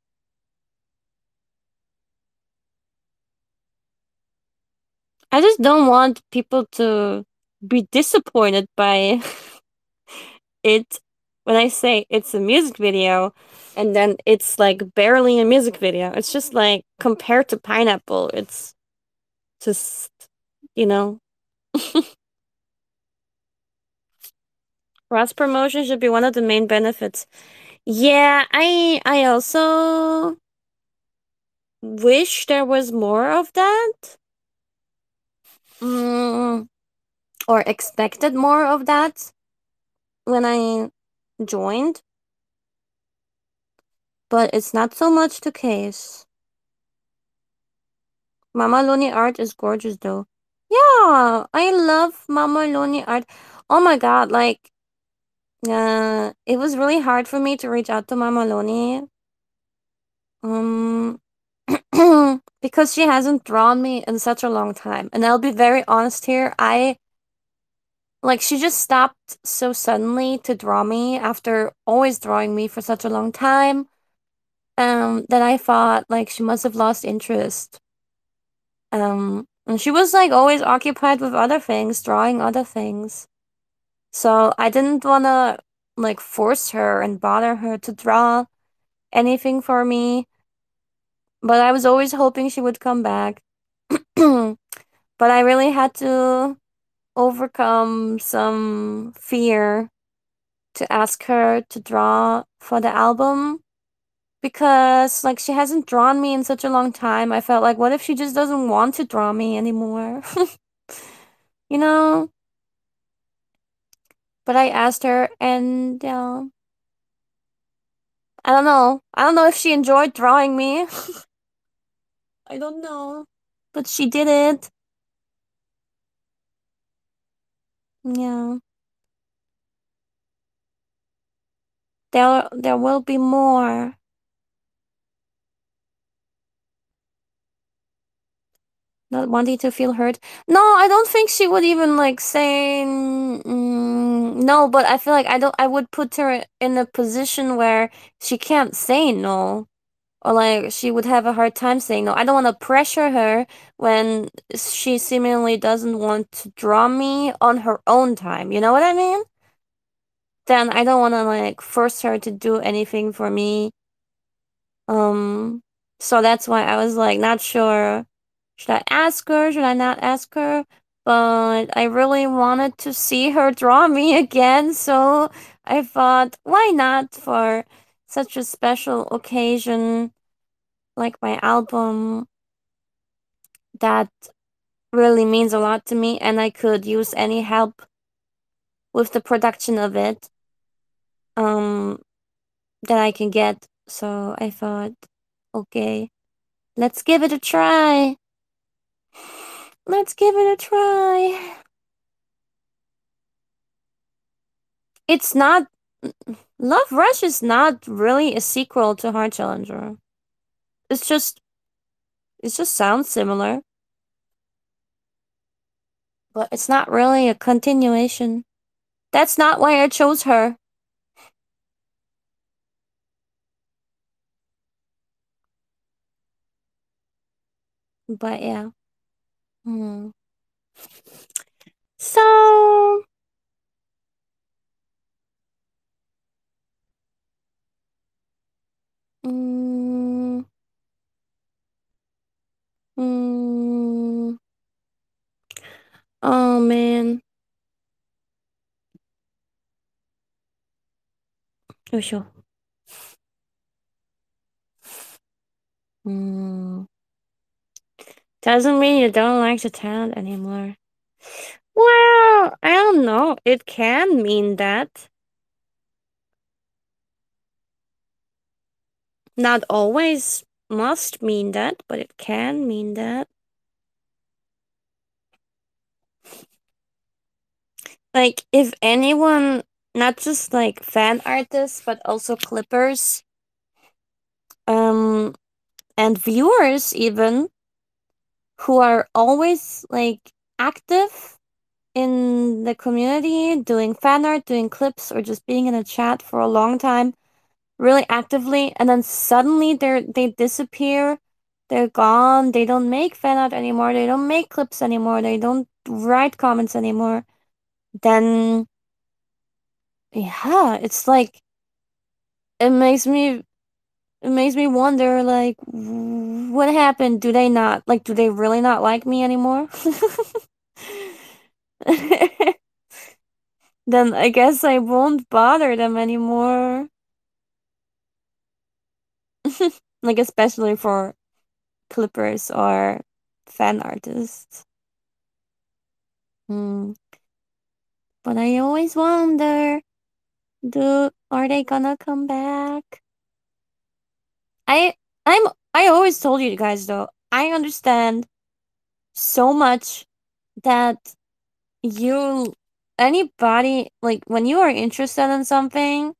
I just don't want people to be disappointed by it when I say it's a music video and then it's like barely a music video. It's just like compared to Pineapple, it's just, you know, cross promotion should be one of the main benefits. Yeah, I also wish there was more of that. Mm, or expected more of that when I joined, but it's not so much the case. Mama Loni art is gorgeous though. Yeah, I love Mama Loni art. Oh my god, like it was really hard for me to reach out to Mama Loni. Um because she hasn't drawn me in such a long time. And I'll be very honest here, she just stopped so suddenly to draw me after always drawing me for such a long time. That I thought like she must have lost interest. And she was like always occupied with other things, drawing other things. So I didn't wanna like force her and bother her to draw anything for me. But I was always hoping she would come back. But I really had to overcome some fear to ask her to draw for the album because like she hasn't drawn me in such a long time. I felt like what if she just doesn't want to draw me anymore? you know? But I asked her and I don't know. I don't know if she enjoyed drawing me. I don't know. But she did it. Yeah. There will be more. Not wanting to feel hurt. No, I don't think she would even like say no, but I feel like I would put her in a position where she can't say no. Or like she would have a hard time saying no. I don't want to pressure her when she seemingly doesn't want to draw me on her own time. You know what I mean? Then I don't want to like force her to do anything for me. Um, so that's why I was like not sure. Should I ask her? Should I not ask her? But I really wanted to see her draw me again, so I thought, why not for such a special occasion like my album that really means a lot to me and I could use any help with the production of it um that I can get. So I thought Okay, let's give it a try. Let's give it a try. It's not. Love Rush is not really a sequel to Heart Challenger. It's just. It just sounds similar, but it's not really a continuation. That's not why I chose her. But yeah. Hmm. So. Mm, mm, oh man. Oh sure. Mm. Doesn't mean you don't like the talent anymore. Well, I don't know. It can mean that. Not always must mean that, but it can mean that. Like, if anyone, not just like fan artists, but also clippers, um, and viewers even, who are always like active in the community, doing fan art, doing clips, or just being in a chat for a long time, really actively, and then suddenly they disappear. They're gone. They don't make fan art anymore. They don't make clips anymore. They don't write comments anymore. Then yeah, it's like it makes me it makes me wonder like what happened? Do they not like do they really not like me anymore? Then I guess I won't bother them anymore. Like especially for clippers or fan artists. Hmm. But I always wonder, are they gonna come back? I I'm I always told you guys though, I understand so much that you anybody like when you are interested in something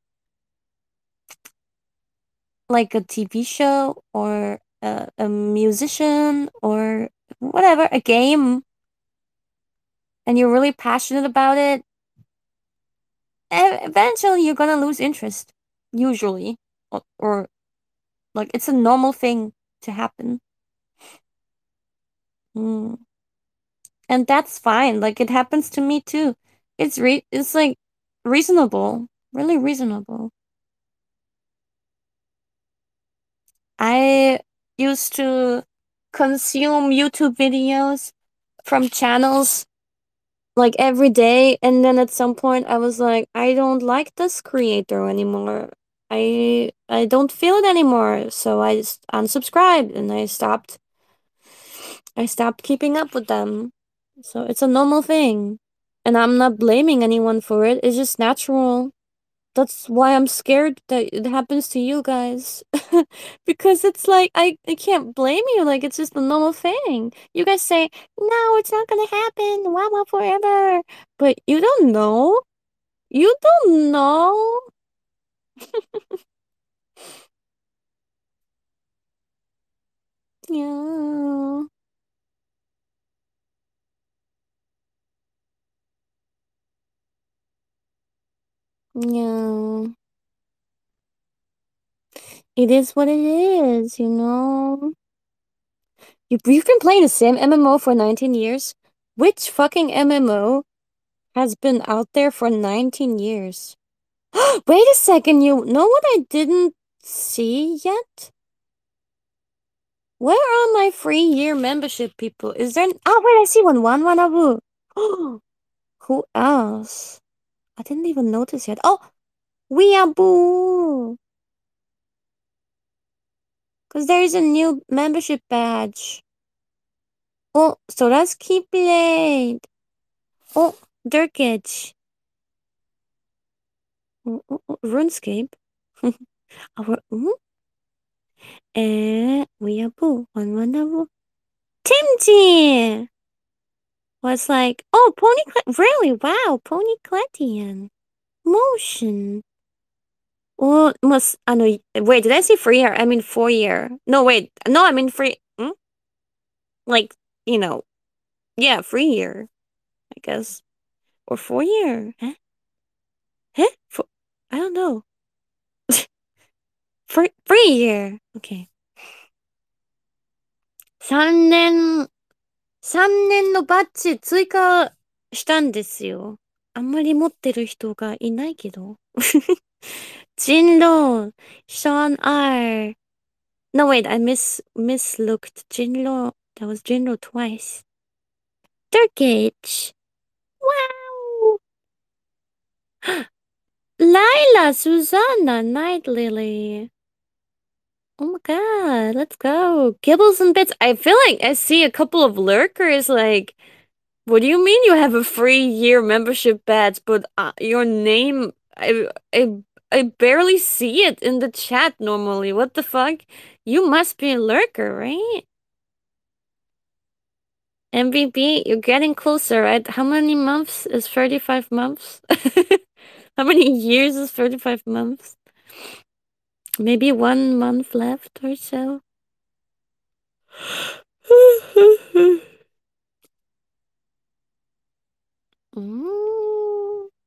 like a TV show or a musician or whatever, a game, and you're really passionate about it, eventually you're gonna lose interest. Usually. Or like it's a normal thing to happen. Mm. And that's fine. Like it happens to me too. It's like reasonable. Really reasonable. I used to consume YouTube videos from channels like every day, and then at some point I was like, I don't like this creator anymore. I don't feel it anymore, so I just unsubscribed and I stopped keeping up with them. So it's a normal thing. And I'm not blaming anyone for it. It's just natural. That's why I'm scared that it happens to you guys. Because it's like I can't blame you. Like it's just a normal thing. You guys say, no, it's not gonna happen. Wow, wow, forever. But you don't know. You don't know. Yeah. Yeah. It is what it is, you know? You've been playing the same MMO for 19 years? Which fucking MMO has been out there for 19 years? Wait a second, you know what I didn't see yet? Where are my free year membership people? Is there? Oh, wait, I see one. One Wanabu. Who else? I didn't even notice yet. Oh, Weeaboo. Because there is a new membership badge. Oh, so that's Keyblade. Oh, Durkage. Oh, RuneScape. Our, Weeaboo, one Timothy was like, oh, really? Wow, Pony Cletian. Motion. Oh, wait, did I say 3 year? I mean 4 year. No, wait. No, I mean free. Like, you know, yeah, 3 year, I guess. Or 4 year. Huh? Huh? I don't know. 3 year. Okay. 3年、3年のバッジ追加したんですよ。あんまり持ってる人がいないけど。人狼、Sean R. No, wait, I mislooked. Jinlo, that was Jinlo twice. Turkic. Wow. Lila, Susanna, Night Lily. Oh my god, let's go. Gibbles and bits. I feel like I see a couple of lurkers like, what do you mean you have a 3 year membership badge, but your name, I barely see it in the chat normally. What the fuck? You must be a lurker, right? MVP, you're getting closer, right? How many months is 35 months? How many years is 35 months? Maybe 1 month left or so. Mm.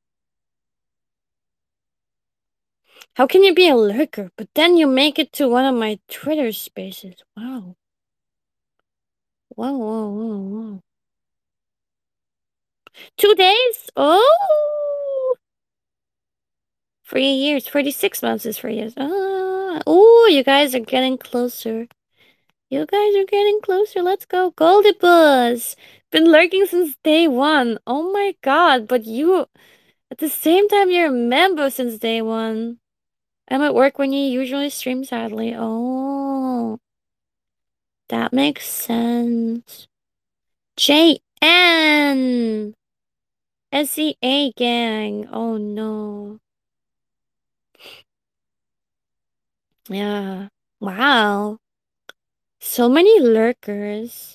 How can you be a lurker, but then you make it to one of my Twitter spaces? Wow. Wow, wow, wow, wow. 2 days? Oh! 3 years. 36 months is 3 years. Oh, you guys are getting closer. You guys are getting closer. Let's go. Goldie Buzz. Been lurking since day one. Oh my god, but you, at the same time, you're a member since day one. I'm at work when you usually stream, sadly. Oh, that makes sense. JN! SEA gang. Oh no. Yeah. Wow. So many lurkers.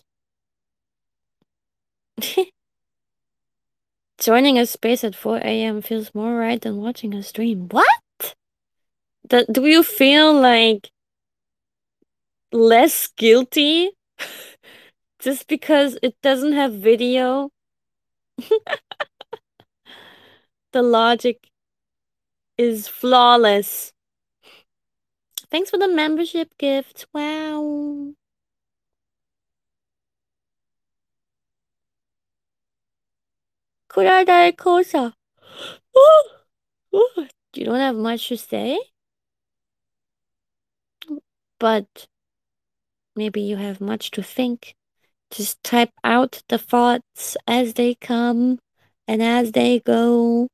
Joining a space at 4 a.m. feels more right than watching a stream. What? Do you feel like less guilty just because it doesn't have video? The logic is flawless. Thanks for the membership gift. Wow. Kuradai Kosa. You don't have much to say, but maybe you have much to think. Just type out the thoughts as they come and as they go.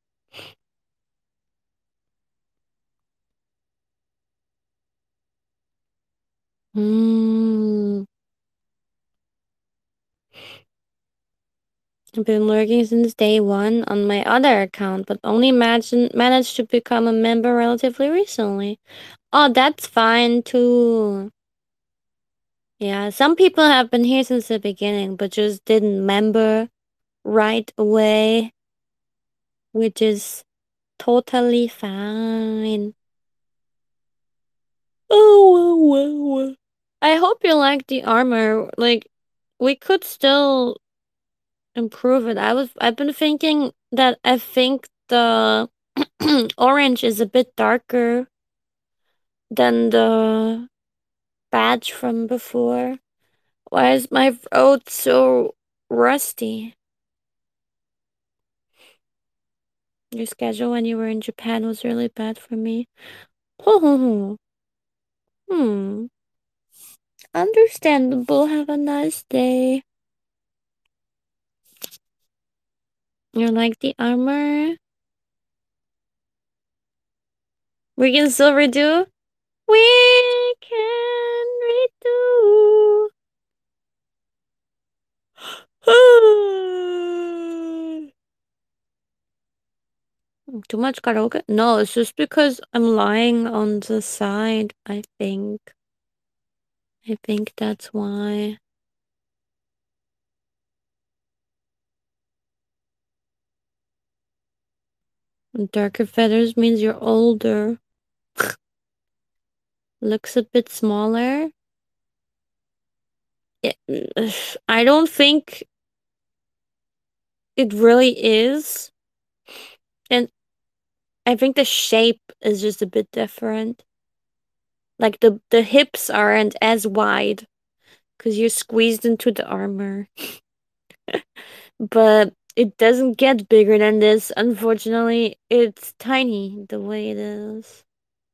Hmm. I've been lurking since day one on my other account, but only managed to become a member relatively recently. Oh, that's fine too. Yeah, some people have been here since the beginning, but just didn't member right away, which is totally fine. Oh, well. I hope you like the armor. Like, we could still improve it. I've been thinking that I think the orange is a bit darker than the badge from before. Why is my throat so rusty? Your schedule when you were in Japan was really bad for me. Oh, hmm. Understandable. Have a nice day. You like the armor? We can still redo? We can redo. Too much karaoke? No, it's just because I'm lying on the side, I think. I think that's why. Darker feathers means you're older. Looks a bit smaller. It, I don't think it really is. And I think the shape is just a bit different. Like the hips aren't as wide because you're squeezed into the armor. But it doesn't get bigger than this, unfortunately. It's tiny the way it is.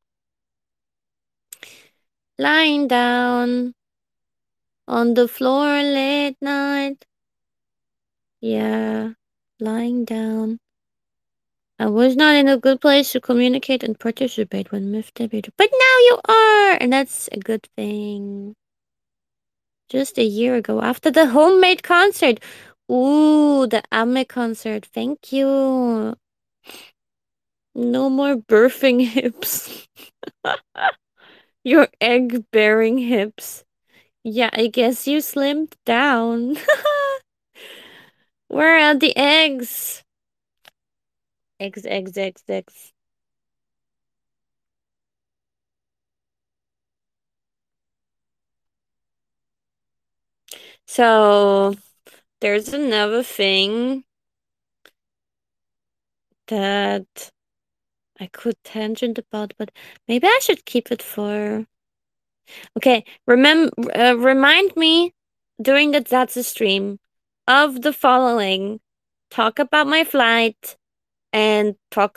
Lying down on the floor late night. Yeah, lying down. I was not in a good place to communicate and participate when Myth debuted. But now you are! And that's a good thing. Just a year ago, after the homemade concert. Ooh, the Ame concert. Thank you. No more birthing hips. Your egg bearing hips. Yeah, I guess you slimmed down. Where are the eggs? Eggs, eggs, eggs, eggs. So, there's another thing that I could tangent about, but maybe I should keep it for. Okay, remind me during the Zatsu stream of the following: talk about my flight and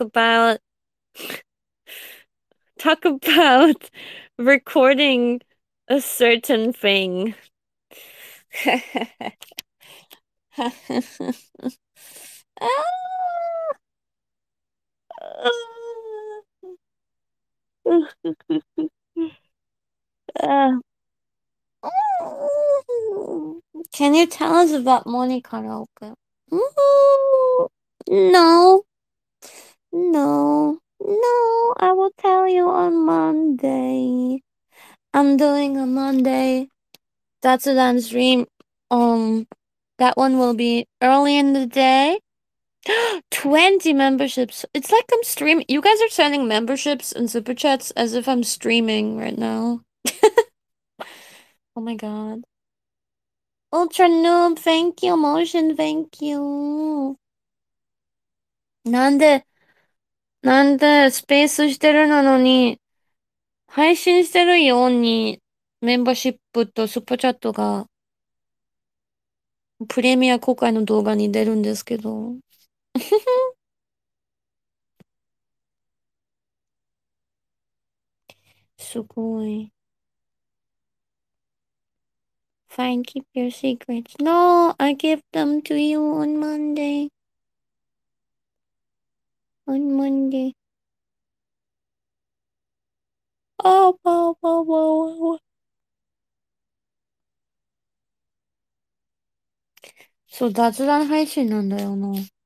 talk about recording a certain thing. Uh, can you tell us about morning karaoke? No, no. I will tell you on Monday. I'm doing a Monday. That's a dance stream. That one will be early in the day. 20 memberships. It's like I'm streaming. You guys are sending memberships and super chats as if I'm streaming right now. Oh my god. Ultra noob, thank you. Motion, thank you. なんで、なんでスペースしてるのに、配信してるように、メンバーシップとスーパーチャットがプレミア公開の動画に出るんですけど。すごい。Fine, keep your secrets. No, I give them to you on Monday. On Monday. Oh, wow, wow, wow, wow. そう、雑談配信なんだよな。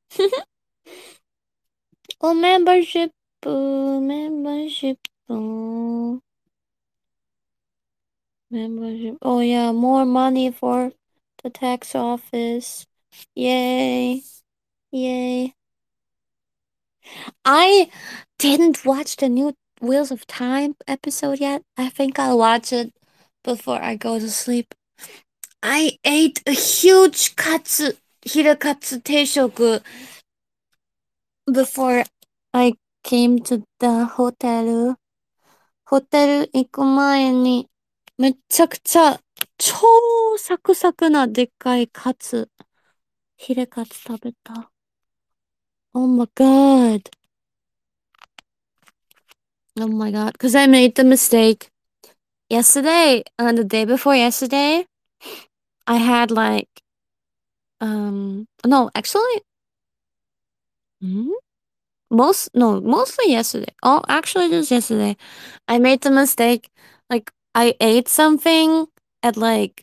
お、メンバーシップ、メンバーシップ、membership. Oh yeah, more money for the tax office. Yay. Yay. I didn't watch the new Wheels of Time episode yet. I think I'll watch it before I go to sleep. I ate a huge hirakatsu teishoku before I came to the hotel. ホテル行く前にめっちゃくちゃ超サクサクなでっかいヒレカツ食べた。Oh my god. Oh my god. Because I made the mistake yesterday, the day before yesterday, I had like, no, actually, hmm? Mostly yesterday. Oh, actually, just yesterday. I made the mistake. Like, I ate something at like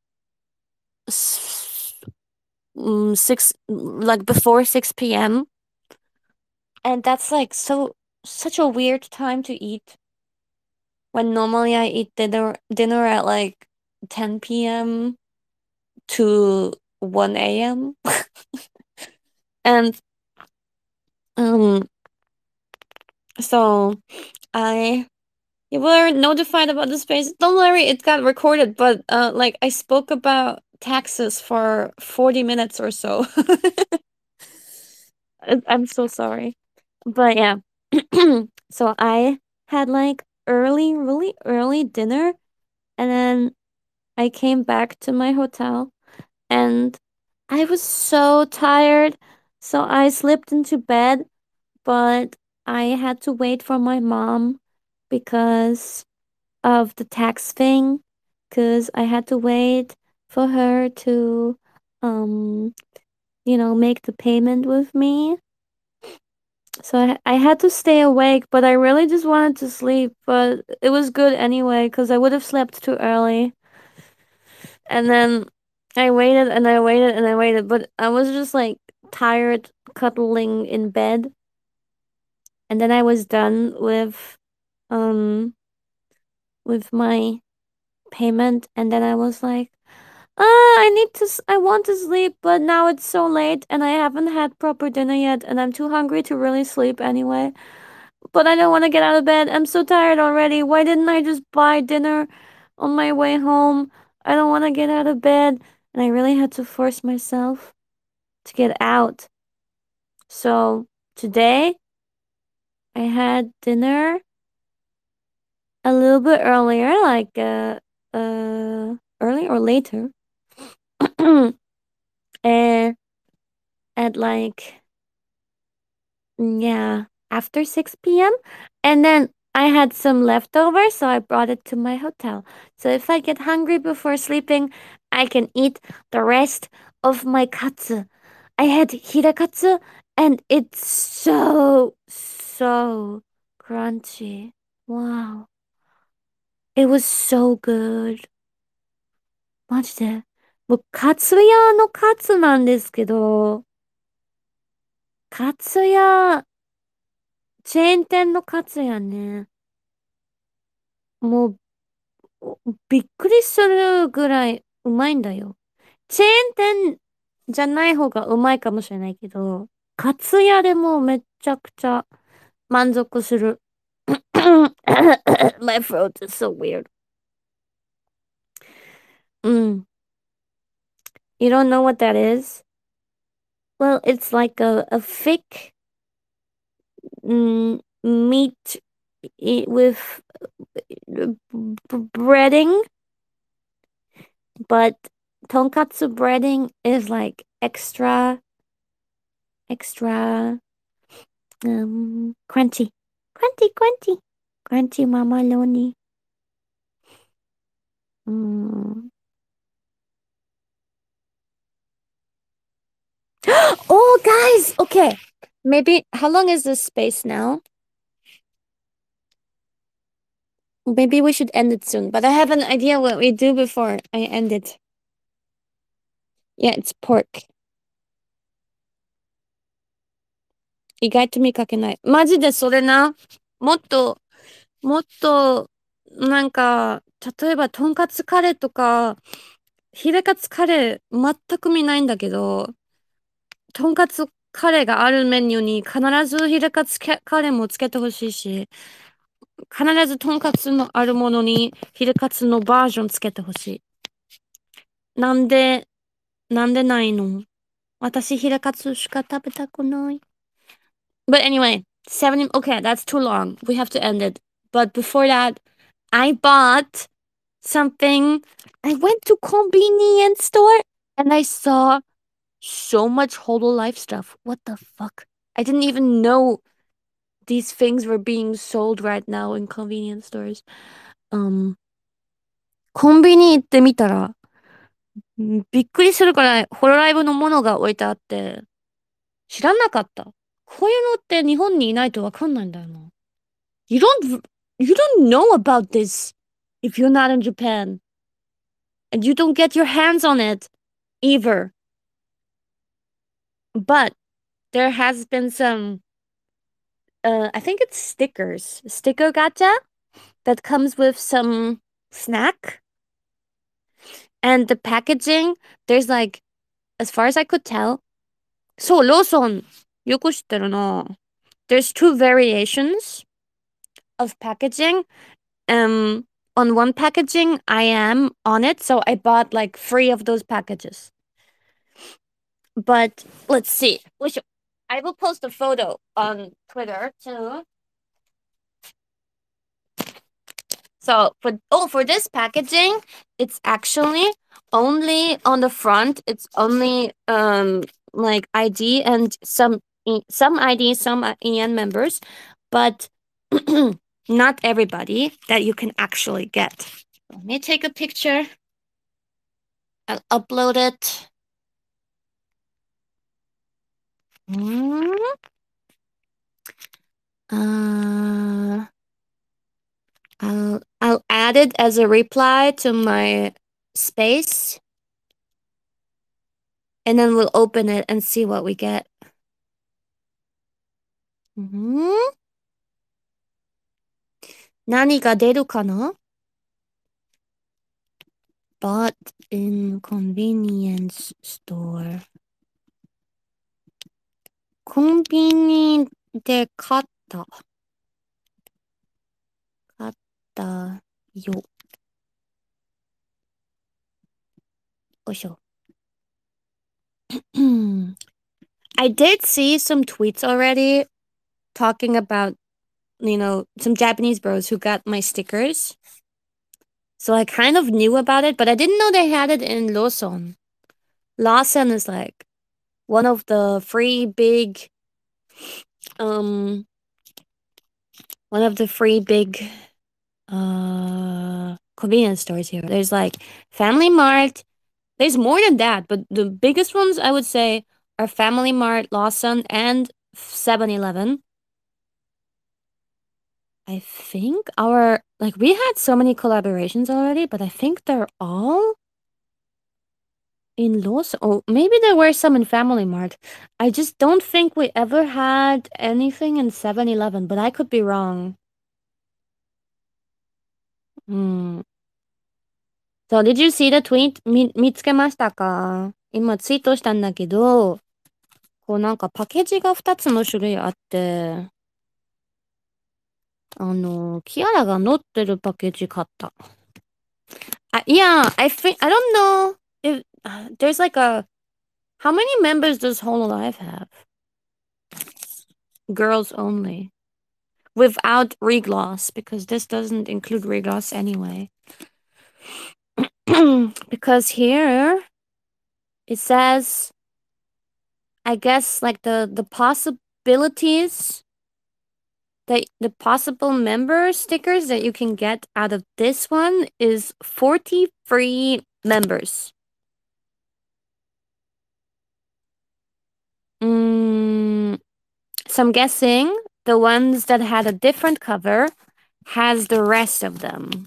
6, like before 6 p.m. And that's like such a weird time to eat. When normally I eat dinner at like 10 p.m. to 1 a.m. And um so I you were notified about the space. Don't worry, it got recorded, but like I spoke about taxes for 40 minutes or so. I'm so sorry. But yeah. So I had like really early dinner, and then I came back to my hotel and I was so tired. So I slipped into bed, but I had to wait for my mom because of the tax thing, because I had to wait for her to, um, make the payment with me. So I had to stay awake, but I really just wanted to sleep. But it was good anyway, because I would have slept too early. And then I waited and I waited and I waited, but I was just like tired cuddling in bed. And then I was done um with my payment, and then I was like, I want to sleep, but now it's so late and I haven't had proper dinner yet and I'm too hungry to really sleep anyway. But I don't want to get out of bed. I'm so tired already. Why didn't I just buy dinner on my way home? I don't want to get out of bed. And I really had to force myself to get out. So today I had dinner a little bit earlier, like early or later. And at like yeah, after 6 p.m. And then I had some leftovers, so I brought it to my hotel. So if I get hungry before sleeping, I can eat the rest of my katsu. I had hirakatsu and it's so crunchy. Wow. It was so good. マジで。もう、カツ屋のカツなんですけど、カツ屋、チェーン店のカツ屋ね。もう、びっくりするぐらいうまいんだよ。チェーン店じゃない方がうまいかもしれないけど、カツ屋でもめちゃくちゃ満足する。My throat is so weird. うん。You don't know what that is? Well, it's like a thick meat with breading, but tonkatsu breading is like extra crunchy. Crunchy mamaloni. Mm. Oh, guys! Okay. Maybe, how long is this space now? Maybe we should end it soon, but I have an idea what we do before I end it. Yeah, it's pork. 意外と見かけない。マジでそれな。もっと、なんか、例えば、とんかつカレーとか、ヒレカツカレー、全く見ないんだけど、とんかつカレーがあるメニューに必ずヒレカツカレーもつけてほしいし、必ずとんかつのあるものにヒレカツのバージョンつけてほしい。なんで、なんでないの？私ヒレカツしか食べたくない。But anyway, 70, okay, that's too long. We have to end it. But before that, I bought something. I went to convenience store and I saw so much Hololive stuff. What the fuck? I didn't even know these things were being sold right now in convenience stores. コンビニ行ってみたら、びっくりするくらいホロライブのものが置いてあって、知らなかった。こういうのって日本にいないとわかんないんだよな。You you don't know about this if you're not in Japan. And you don't get your hands on it either. But there has been some I think it's sticker gacha that comes with some snack. And the packaging, there's like, as far as I could tell, so Lawson, よく知ってるな. There's two variations of packaging. Um, on one packaging, I am on it, so I bought like 3 of those packages. But let's see. I will post a photo on Twitter too. So for this packaging, it's actually only on the front. It's only like ID and some ID, some EN members, but not everybody that you can actually get. Let me take a picture. I'll upload it. Mm. Uh, I'll add it as a reply to my space, and then we'll open it and see what we get. Mm-hmm. 何が出るかな? Bought in convenience store. コンビニで買った。買ったよ。よいしょ。I did see some tweets already talking about, some Japanese bros who got my stickers. So I kind of knew about it, but I didn't know they had it in Lawson. Lawson is like one of the free big, um, one of the free big, convenience stores here. There's like Family Mart. There's more than that, but the biggest ones I would say are Family Mart, Lawson, and 7-Eleven. I think we had so many collaborations already, but I think they're all in Lawson. Oh, maybe there were some in Family Mart. I just don't think we ever had anything in 7-Eleven, but I could be wrong. So did you see the tweet? 見つけましたか？今ツイートしたんだけど、こうなんかパッケージが2つの種類あって、キアラが乗ってるパッケージ買った。Yeah, I don't know if there's like how many members does Hololive have? Girls only. Without regloss, because this doesn't include regloss anyway. Because here it says, I guess, like the possibilities, the possible member stickers that you can get out of this one is 40 free members. So I'm guessing the ones that had a different cover has the rest of them.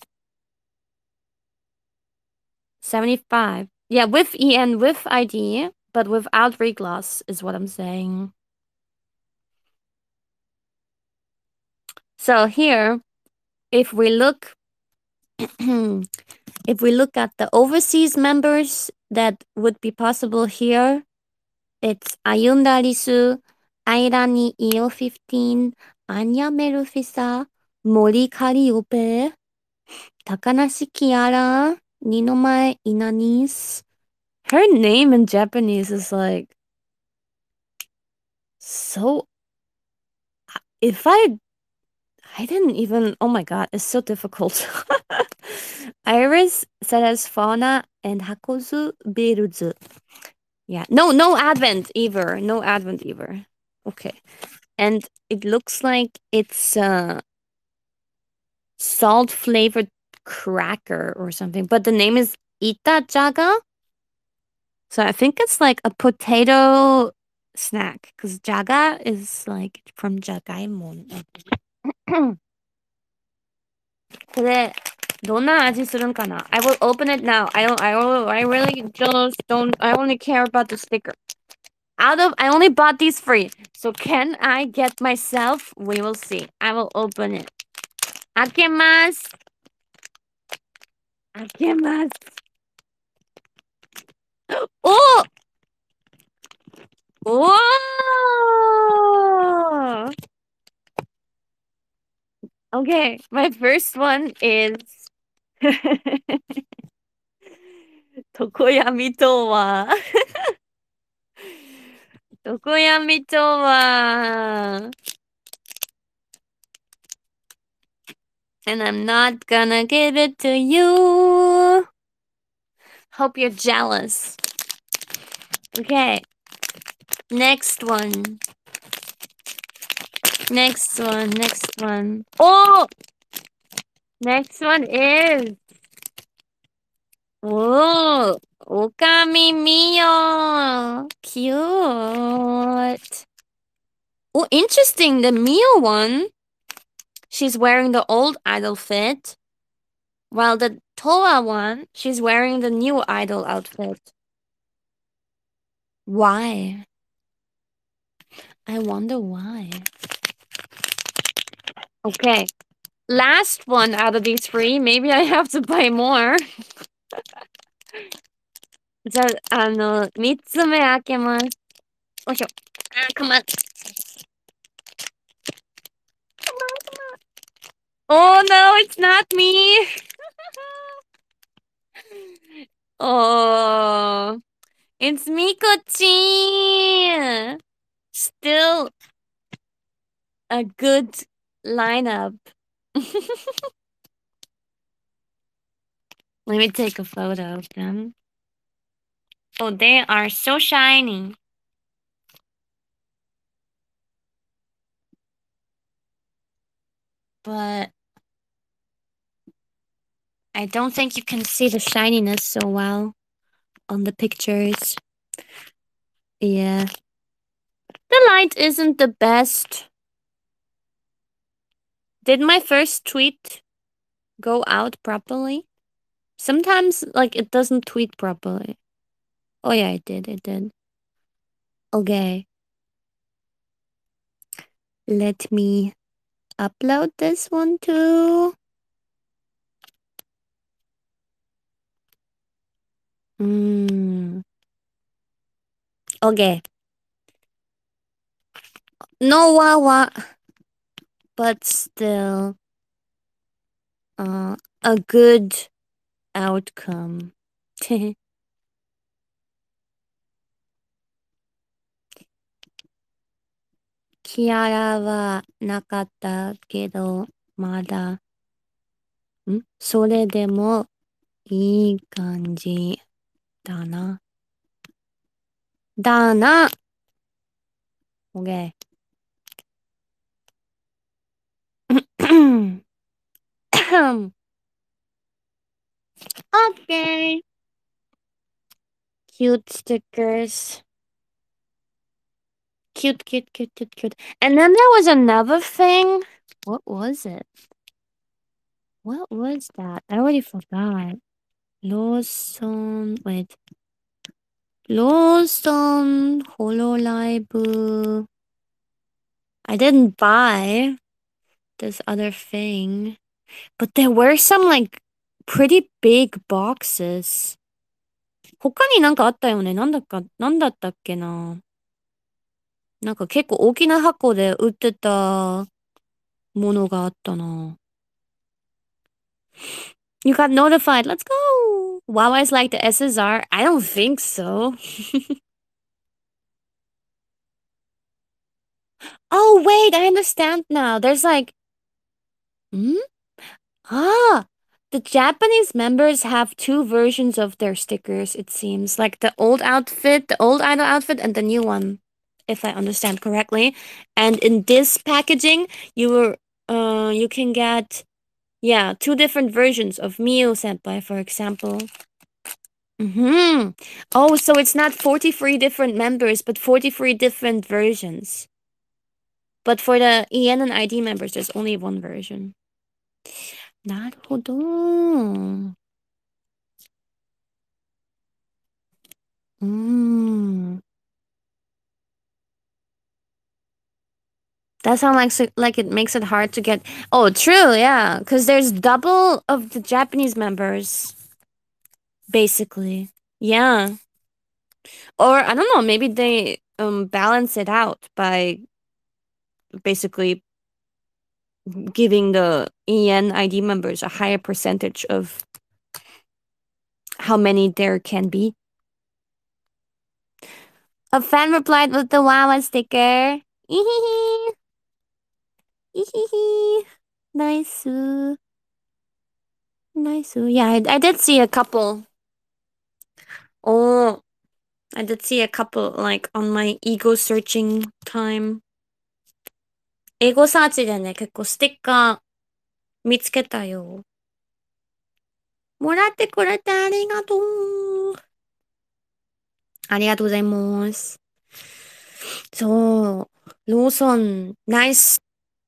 75. Yeah, with EN, with ID, but without regloss is what I'm saying. So here, if we look if we look at the overseas members that would be possible here, it's Ayunda Risu, Airani EO15, Anya Melfisa, Mori Kariope, Takanashi Kiara, Ninomae Inanis. Her name in Japanese is like so. If I didn't even. Oh my god, it's so difficult. Iris, Seres Fauna, and Hakozu Beruzu. Yeah, no Advent either. No Advent either. Okay, and it looks like it's salt flavored cracker or something, but the name is Ita Jaga. So I think it's like a potato snack because jaga is like from jagaimon. これどんな味するんかな? I will open it now. I really just don't. I only care about the sticker. I only bought these free. So can I get myself? We will see. I will open it. 開けます。開けます。 Oh! Whoa! Okay, my first one is Tokoyami to wa. Tokoyami to wa. And I'm not gonna give it to you. Hope you're jealous. Okay, next one. Next one, next one. Oh! Next one is. Oh! Okami Mio. Cute. Oh, interesting. The Mio one, she's wearing the old idol fit, while the Toa one, she's wearing the new idol outfit. Why? I wonder why. Okay. Last one out of these three. Maybe I have to buy more. じゃあ、三つ目開けます。よいしょ。Come on. Oh no, it's not me. Oh, it's Miko-chan. Still a good lineup. Let me take a photo of them. Oh, they are so shiny. But I don't think you can see the shininess so well on the pictures. Yeah. The light isn't the best. Did my first tweet go out properly? Sometimes, like, it doesn't tweet properly. Oh, yeah, it did. It did. Okay. Let me upload this one too. Okay. No wawa, but still, a good outcome. キアラはなかったけど、まだ、それでもいい感じだな。だな。Okay. Okay. Cute stickers. Cute, cute, cute, cute, cute. And then there was another thing. What was it? What was that? I already forgot. Lawson, wait. Lawson Hololive. I didn't buy this other thing, but there were some like pretty big boxes. 他になんかあったよね。なんだったっけな。なんか結構大きな箱で売ってたものがあったな。You got notified. Let's go. Wow, is like the SSR? I don't think so. Oh, wait, I understand now. There's like, hmm? Ah, the Japanese members have two versions of their stickers, it seems. Like the old outfit, the old idol outfit, and the new one, if I understand correctly. And in this packaging, you can get, yeah, two different versions of Miu Senpai, for example. Oh, so it's not 43 different members, but 43 different versions. But for the EN and ID members, there's only one version. なるほど。That sounds like it makes it hard to get. Oh, true, yeah, because there's double of the Japanese members, basically. Yeah. Or I don't know, maybe they balance it out by basically giving the ENID members a higher percentage of how many there can be. A fan replied with the Wawa sticker. Ehehe. Ehehe. Nice. Nice. Yeah, I did see a couple. Oh, I did see a couple like on my ego searching time. 英語サーチでね、結構ステッカー見つけたよ。もらってくれてありがとう。ありがとうございます。そう。ローソン、ナイス。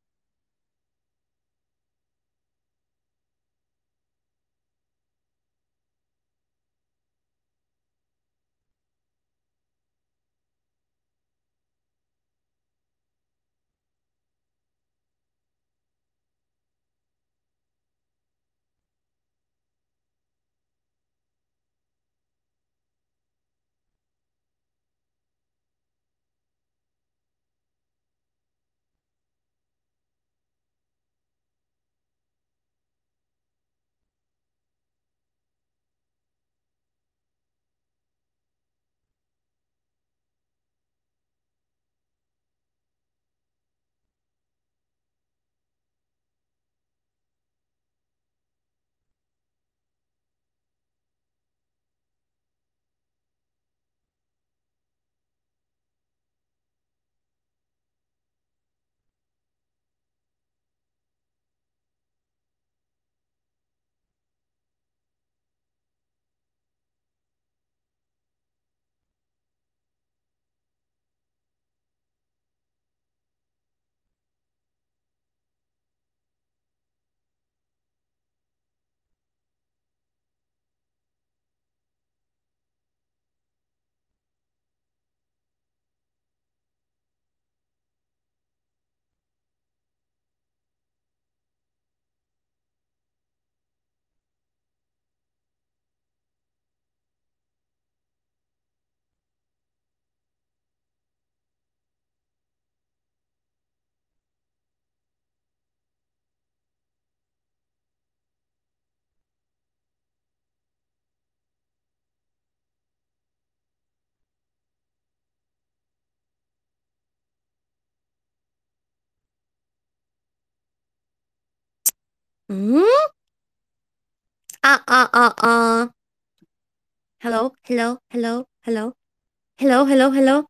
んあ。Hello, hello, hello, hello, hello, hello, hello.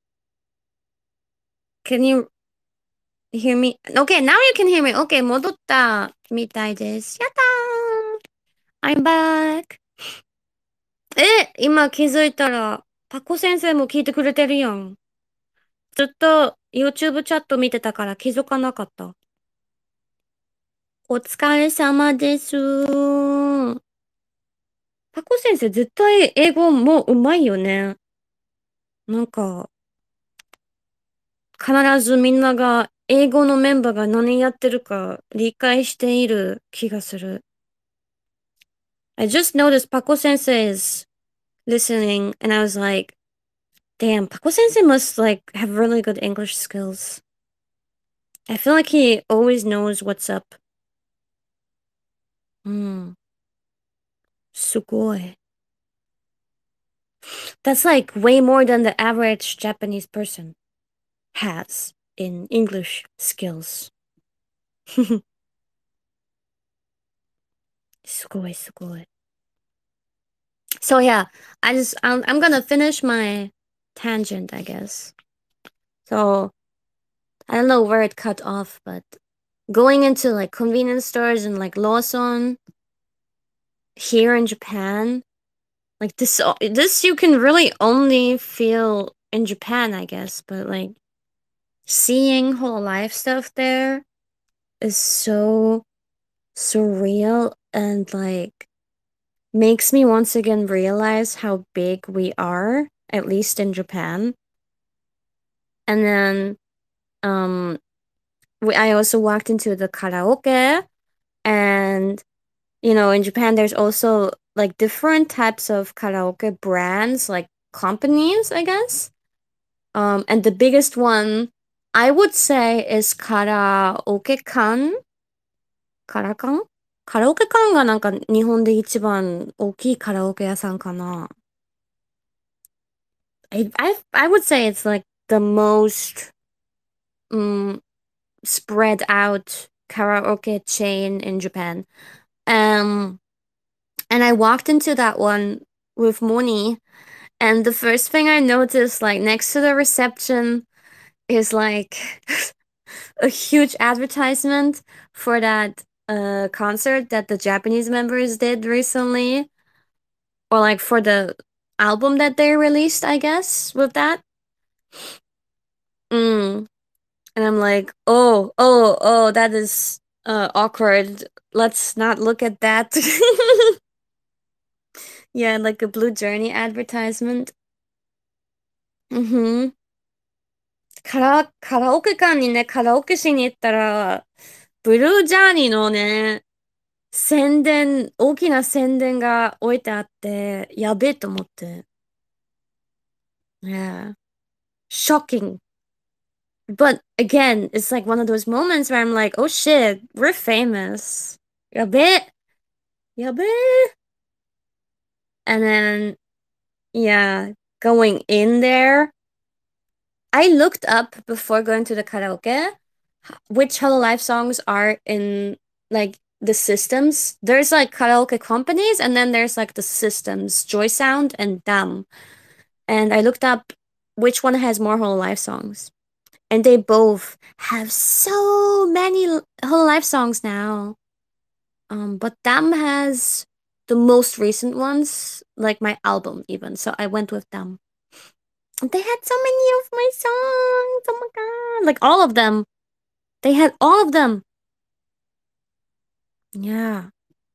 Can you hear me? Okay, now you can hear me. Okay, 戻ったみたいです。やったー !I'm back! 今気づいたら、パコ先生も聞いてくれてるやん。ずっと YouTube チャット見てたから気づかなかった。お疲れ様です。パコ先生絶対英語もうまいよね。なんか、必ずみんなが英語のメンバーが何やってるか理解している気がする。I just noticed Paco Sensei is listening and I was like, damn, Paco Sensei must like have really good English skills. I feel like he always knows what's up. うん。すごい。That's like way more than the average Japanese person has in English skills. すごいすごい。So yeah, I'm gonna finish my tangent, I guess. So I don't know where it cut off, but going into like convenience stores and like Lawson here in Japan, like this you can really only feel in Japan, I guess, but like seeing whole life stuff there is so surreal and like makes me once again realize how big we are, at least in Japan. And then um I also walked into the karaoke and in Japan there's also like different types of karaoke brands. Like companies, I guess. And the biggest one I would say isカラカンカラオケ館がなんか日本で一番大きいカラオケ屋さんかな。I would say it's like the most um, spread out karaoke chain in Japan. Um, and I walked into that one with Moni, and the first thing I noticed, like next to the reception, is like a huge advertisement for that concert that the Japanese members did recently, or like for the album that they released, I guess, with that. Mm. And I'm like, oh, that is awkward. Let's not look at that. Yeah, like a Blue Journey advertisement. Mm-hmm. カラオケ館にね、カラオケしに行ったら、ブルージャーニーのね、大きな宣伝が置いてあって、やべえと思って。Yeah. Shocking. But again, it's like one of those moments where I'm like, oh shit, we're famous. やべえ。やべえ。And then, yeah, going in there, I looked up before going to the karaoke which Hololive songs are in like the systems. There's like karaoke companies and then there's like the systems, Joy Sound and Dam. And I looked up which one has more Hololive songs. And they both have so many Hololive songs now. But Dam has the most recent ones, like my album even. So I went with them. They had so many of my songs. Oh my god. Like all of them. They had all of them. Yeah.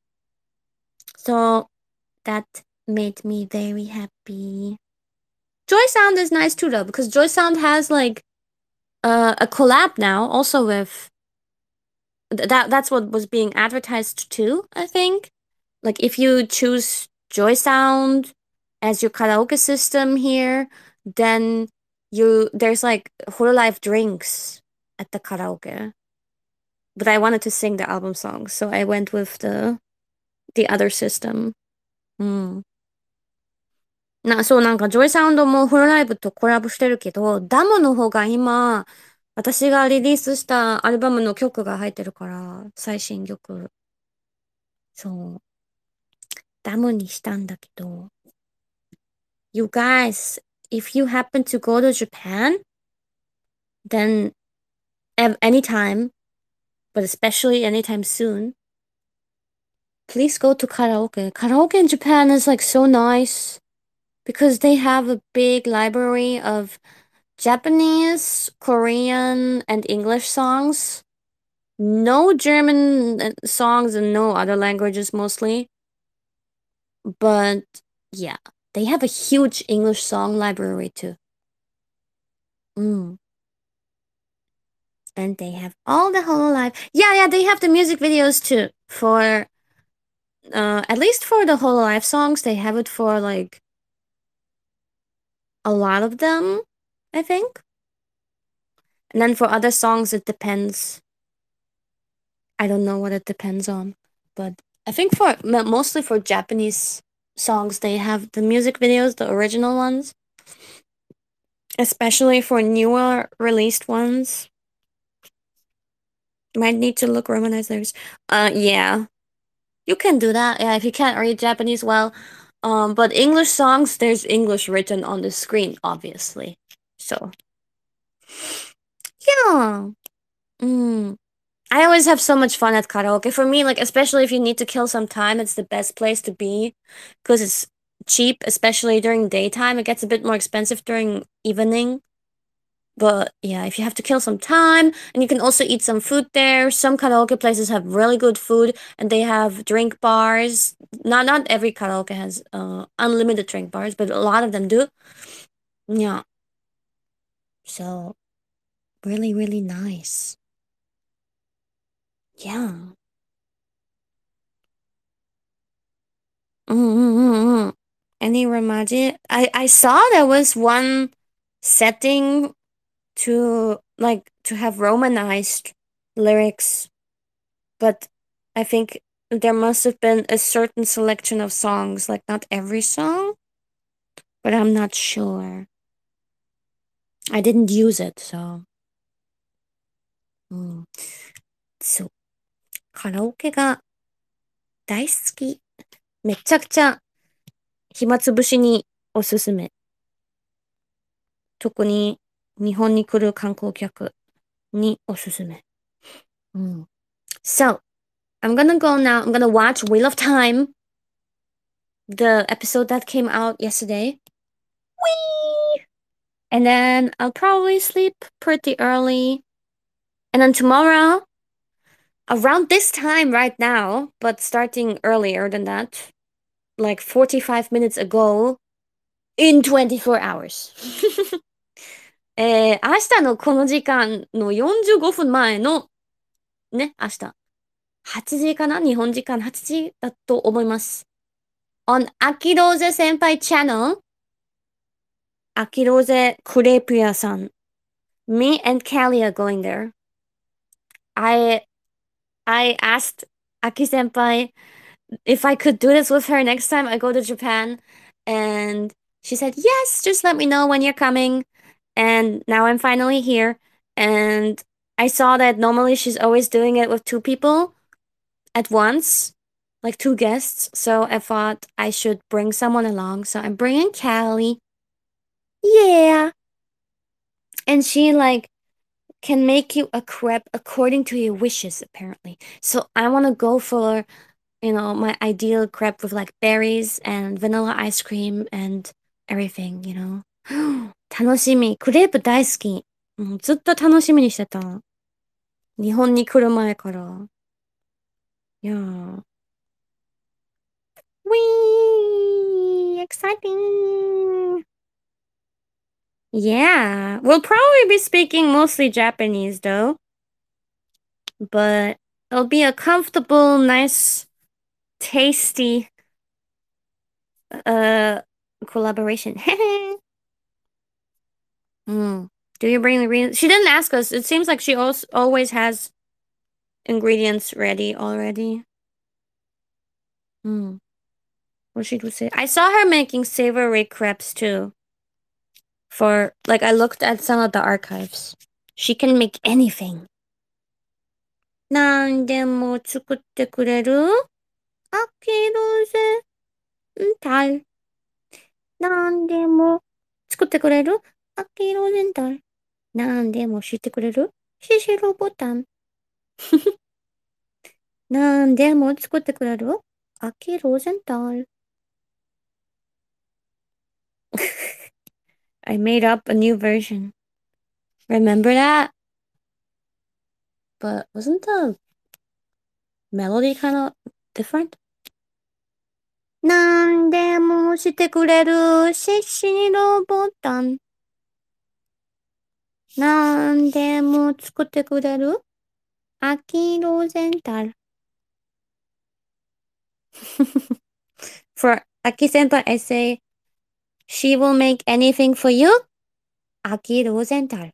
So that made me very happy. Joy Sound is nice too though, because Joy Sound has like a collab now also with that's what was being advertised too, I think. Like if you choose Joy Sound as your karaoke system here, then there's like whole life drinks at the karaoke. But I wanted to sing the album song, so I went with the other system. Mm. そう、なんか、ジョイサウンドもフルライブとコラボしてるけど、ダムの方が今、私がリリースしたアルバムの曲が入ってるから、最新曲。そう、ダムにしたんだけど。You guys, if you happen to go to Japan, then anytime, but especially anytime soon, please go to karaoke. Karaoke in Japan is like so nice because they have a big library of Japanese, Korean, and English songs. No German songs and no other languages mostly. But yeah, they have a huge English song library too. Mm. And they have all the whole life. Yeah, they have the music videos too. For at least for the whole life songs, they have it for like a lot of them, I think. And then for other songs, it depends. I don't know what it depends on, but I think for mostly for Japanese songs, they have the music videos, the original ones, especially for newer released ones. Might need to look romanizers. Yeah, you can do that. Yeah, if you can't read Japanese well, but English songs, there's English written on the screen, obviously. So yeah. Mm. I always have so much fun at karaoke. For me, like especially if you need to kill some time, it's the best place to be because it's cheap, especially during daytime. It gets a bit more expensive during evening. But yeah, if you have to kill some time and you can also eat some food there. Some karaoke places have really good food and they have drink bars. Not every karaoke has unlimited drink bars, but a lot of them do. Yeah. So really, really nice. Yeah. Mm-hmm. Any Ramaji? I saw there was one setting to like to have romanized lyrics, but I think there must have been a certain selection of songs, like not every song, but I'm not sure. I didn't use it, so. うん、そう。カラオケが大好き。めちゃくちゃ暇つぶしにおすすめ。特に日本に来る観光客におすすめ。うん。So, I'm gonna go now. I'm gonna watch Wheel of Time, the episode that came out yesterday. Whee! And then I'll probably sleep pretty early. And then tomorrow, around this time right now, but starting earlier than that, like 45 minutes ago, in 24 hours. 明日のこの時間の45分前のね、明日。8時かな日本時間8時だと思います。On アキローゼ先輩 channel, アキローゼクレープ屋さん。Me and Callie are going there. I I asked Aki senpai if I could do this with her next time I go to Japan, and she said yes. Just let me know when you're coming. And now I'm finally here, and I saw that normally she's always doing it with two people at once, like two guests. So I thought I should bring someone along. So I'm bringing Callie. Yeah. And she like can make you a crepe according to your wishes, apparently. So I want to go for, my ideal crepe with like berries and vanilla ice cream and everything, you know? 楽しみ。クレープ大好き。ずっと楽しみにしてた。日本に来る前から。Yeah. Whee! Exciting! Yeah. We'll probably be speaking mostly Japanese though. But it'll be a comfortable, nice, tasty uh collaboration. mm. Do you bring the ingredients? She didn't ask us. It seems like she also always has ingredients ready already. Hmm. What should we say? I saw her making savory crepes too. For like I looked at some of the archives. She can make anything. 何でも作ってくれるあきろぜんたい。何でも作ってくれるあきろぜんたい。何でも知ってくれるシシロボタン。何でも作ってくれるアキローゼンタル。I made up a new version. Remember that? But wasn't the melody kind of different? 何でもしてくれるシシロボタン。何でも作ってくれるアキローゼンタル。For Aki senpai, I say, she will make anything for you. Aki Rosenthal.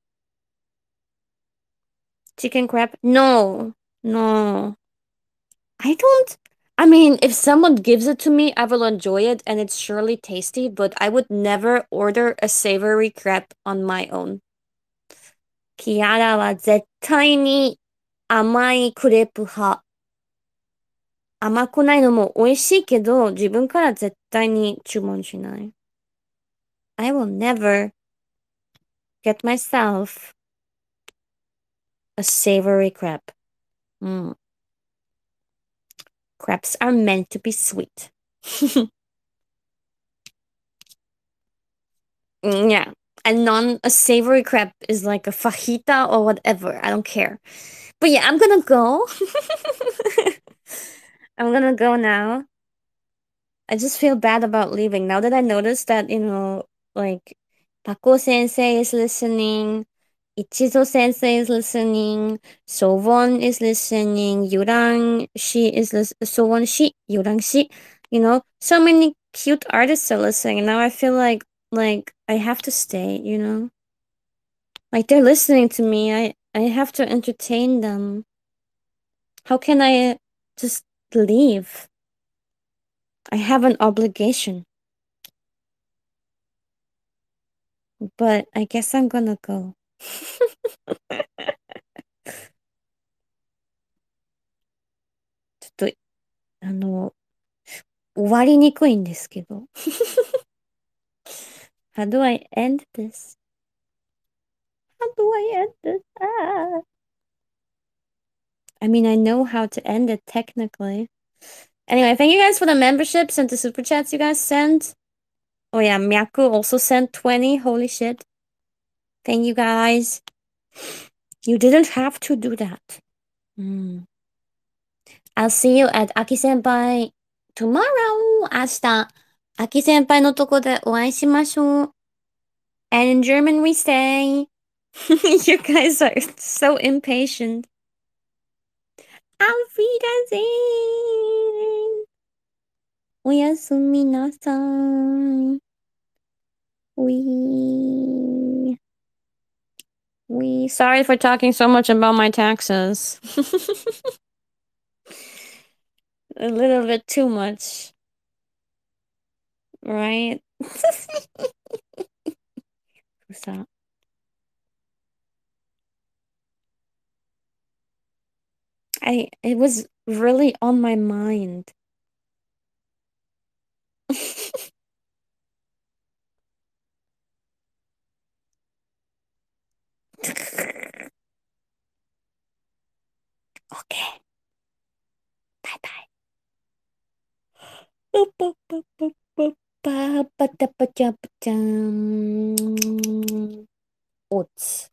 Chicken crab? No. No. I don't. I mean, if someone gives it to me, I will enjoy it and it's surely tasty, but I would never order a savory crepe on my own. キアラは絶対に甘いクレープ派。甘くないのも美味しいけど、自分から絶対に注文しない。I will never get myself a savory crepe. Crepes are meant to be sweet. Yeah. And a savory crepe is like a fajita or whatever. I don't care. But yeah, I'm gonna go. I'm gonna go now. I just feel bad about leaving. Now that I noticed that, like Pako sensei is listening, Ichizo sensei is listening, Sovon is listening, Yurang shi is listening, Sovon shi, Yurang shi, so many cute artists are listening, and now I feel like I have to stay, you know? Like they're listening to me. I have to entertain them. How can I just leave? I have an obligation. But I guess I'm gonna go. ちょっと、あの、終わりにくいんですけど。How do I end this? How do I end this? Ah. I mean, I know how to end it technically. Anyway, thank you guys for the memberships and the super chats you guys sent. Oh yeah, Myaku also sent 20. Holy shit. Thank you guys. You didn't have to do that. Mm. I'll see you at Aki Senpai tomorrow. 明日、Aki Senpai のとこでお会いしましょう. And in German we say, you guys are so impatient. Auf Wiedersehen. おやすみなさい. We sorry for talking so much about my taxes. A little bit too much, right? So, it was really on my mind. Okay. Bye bye. Oats.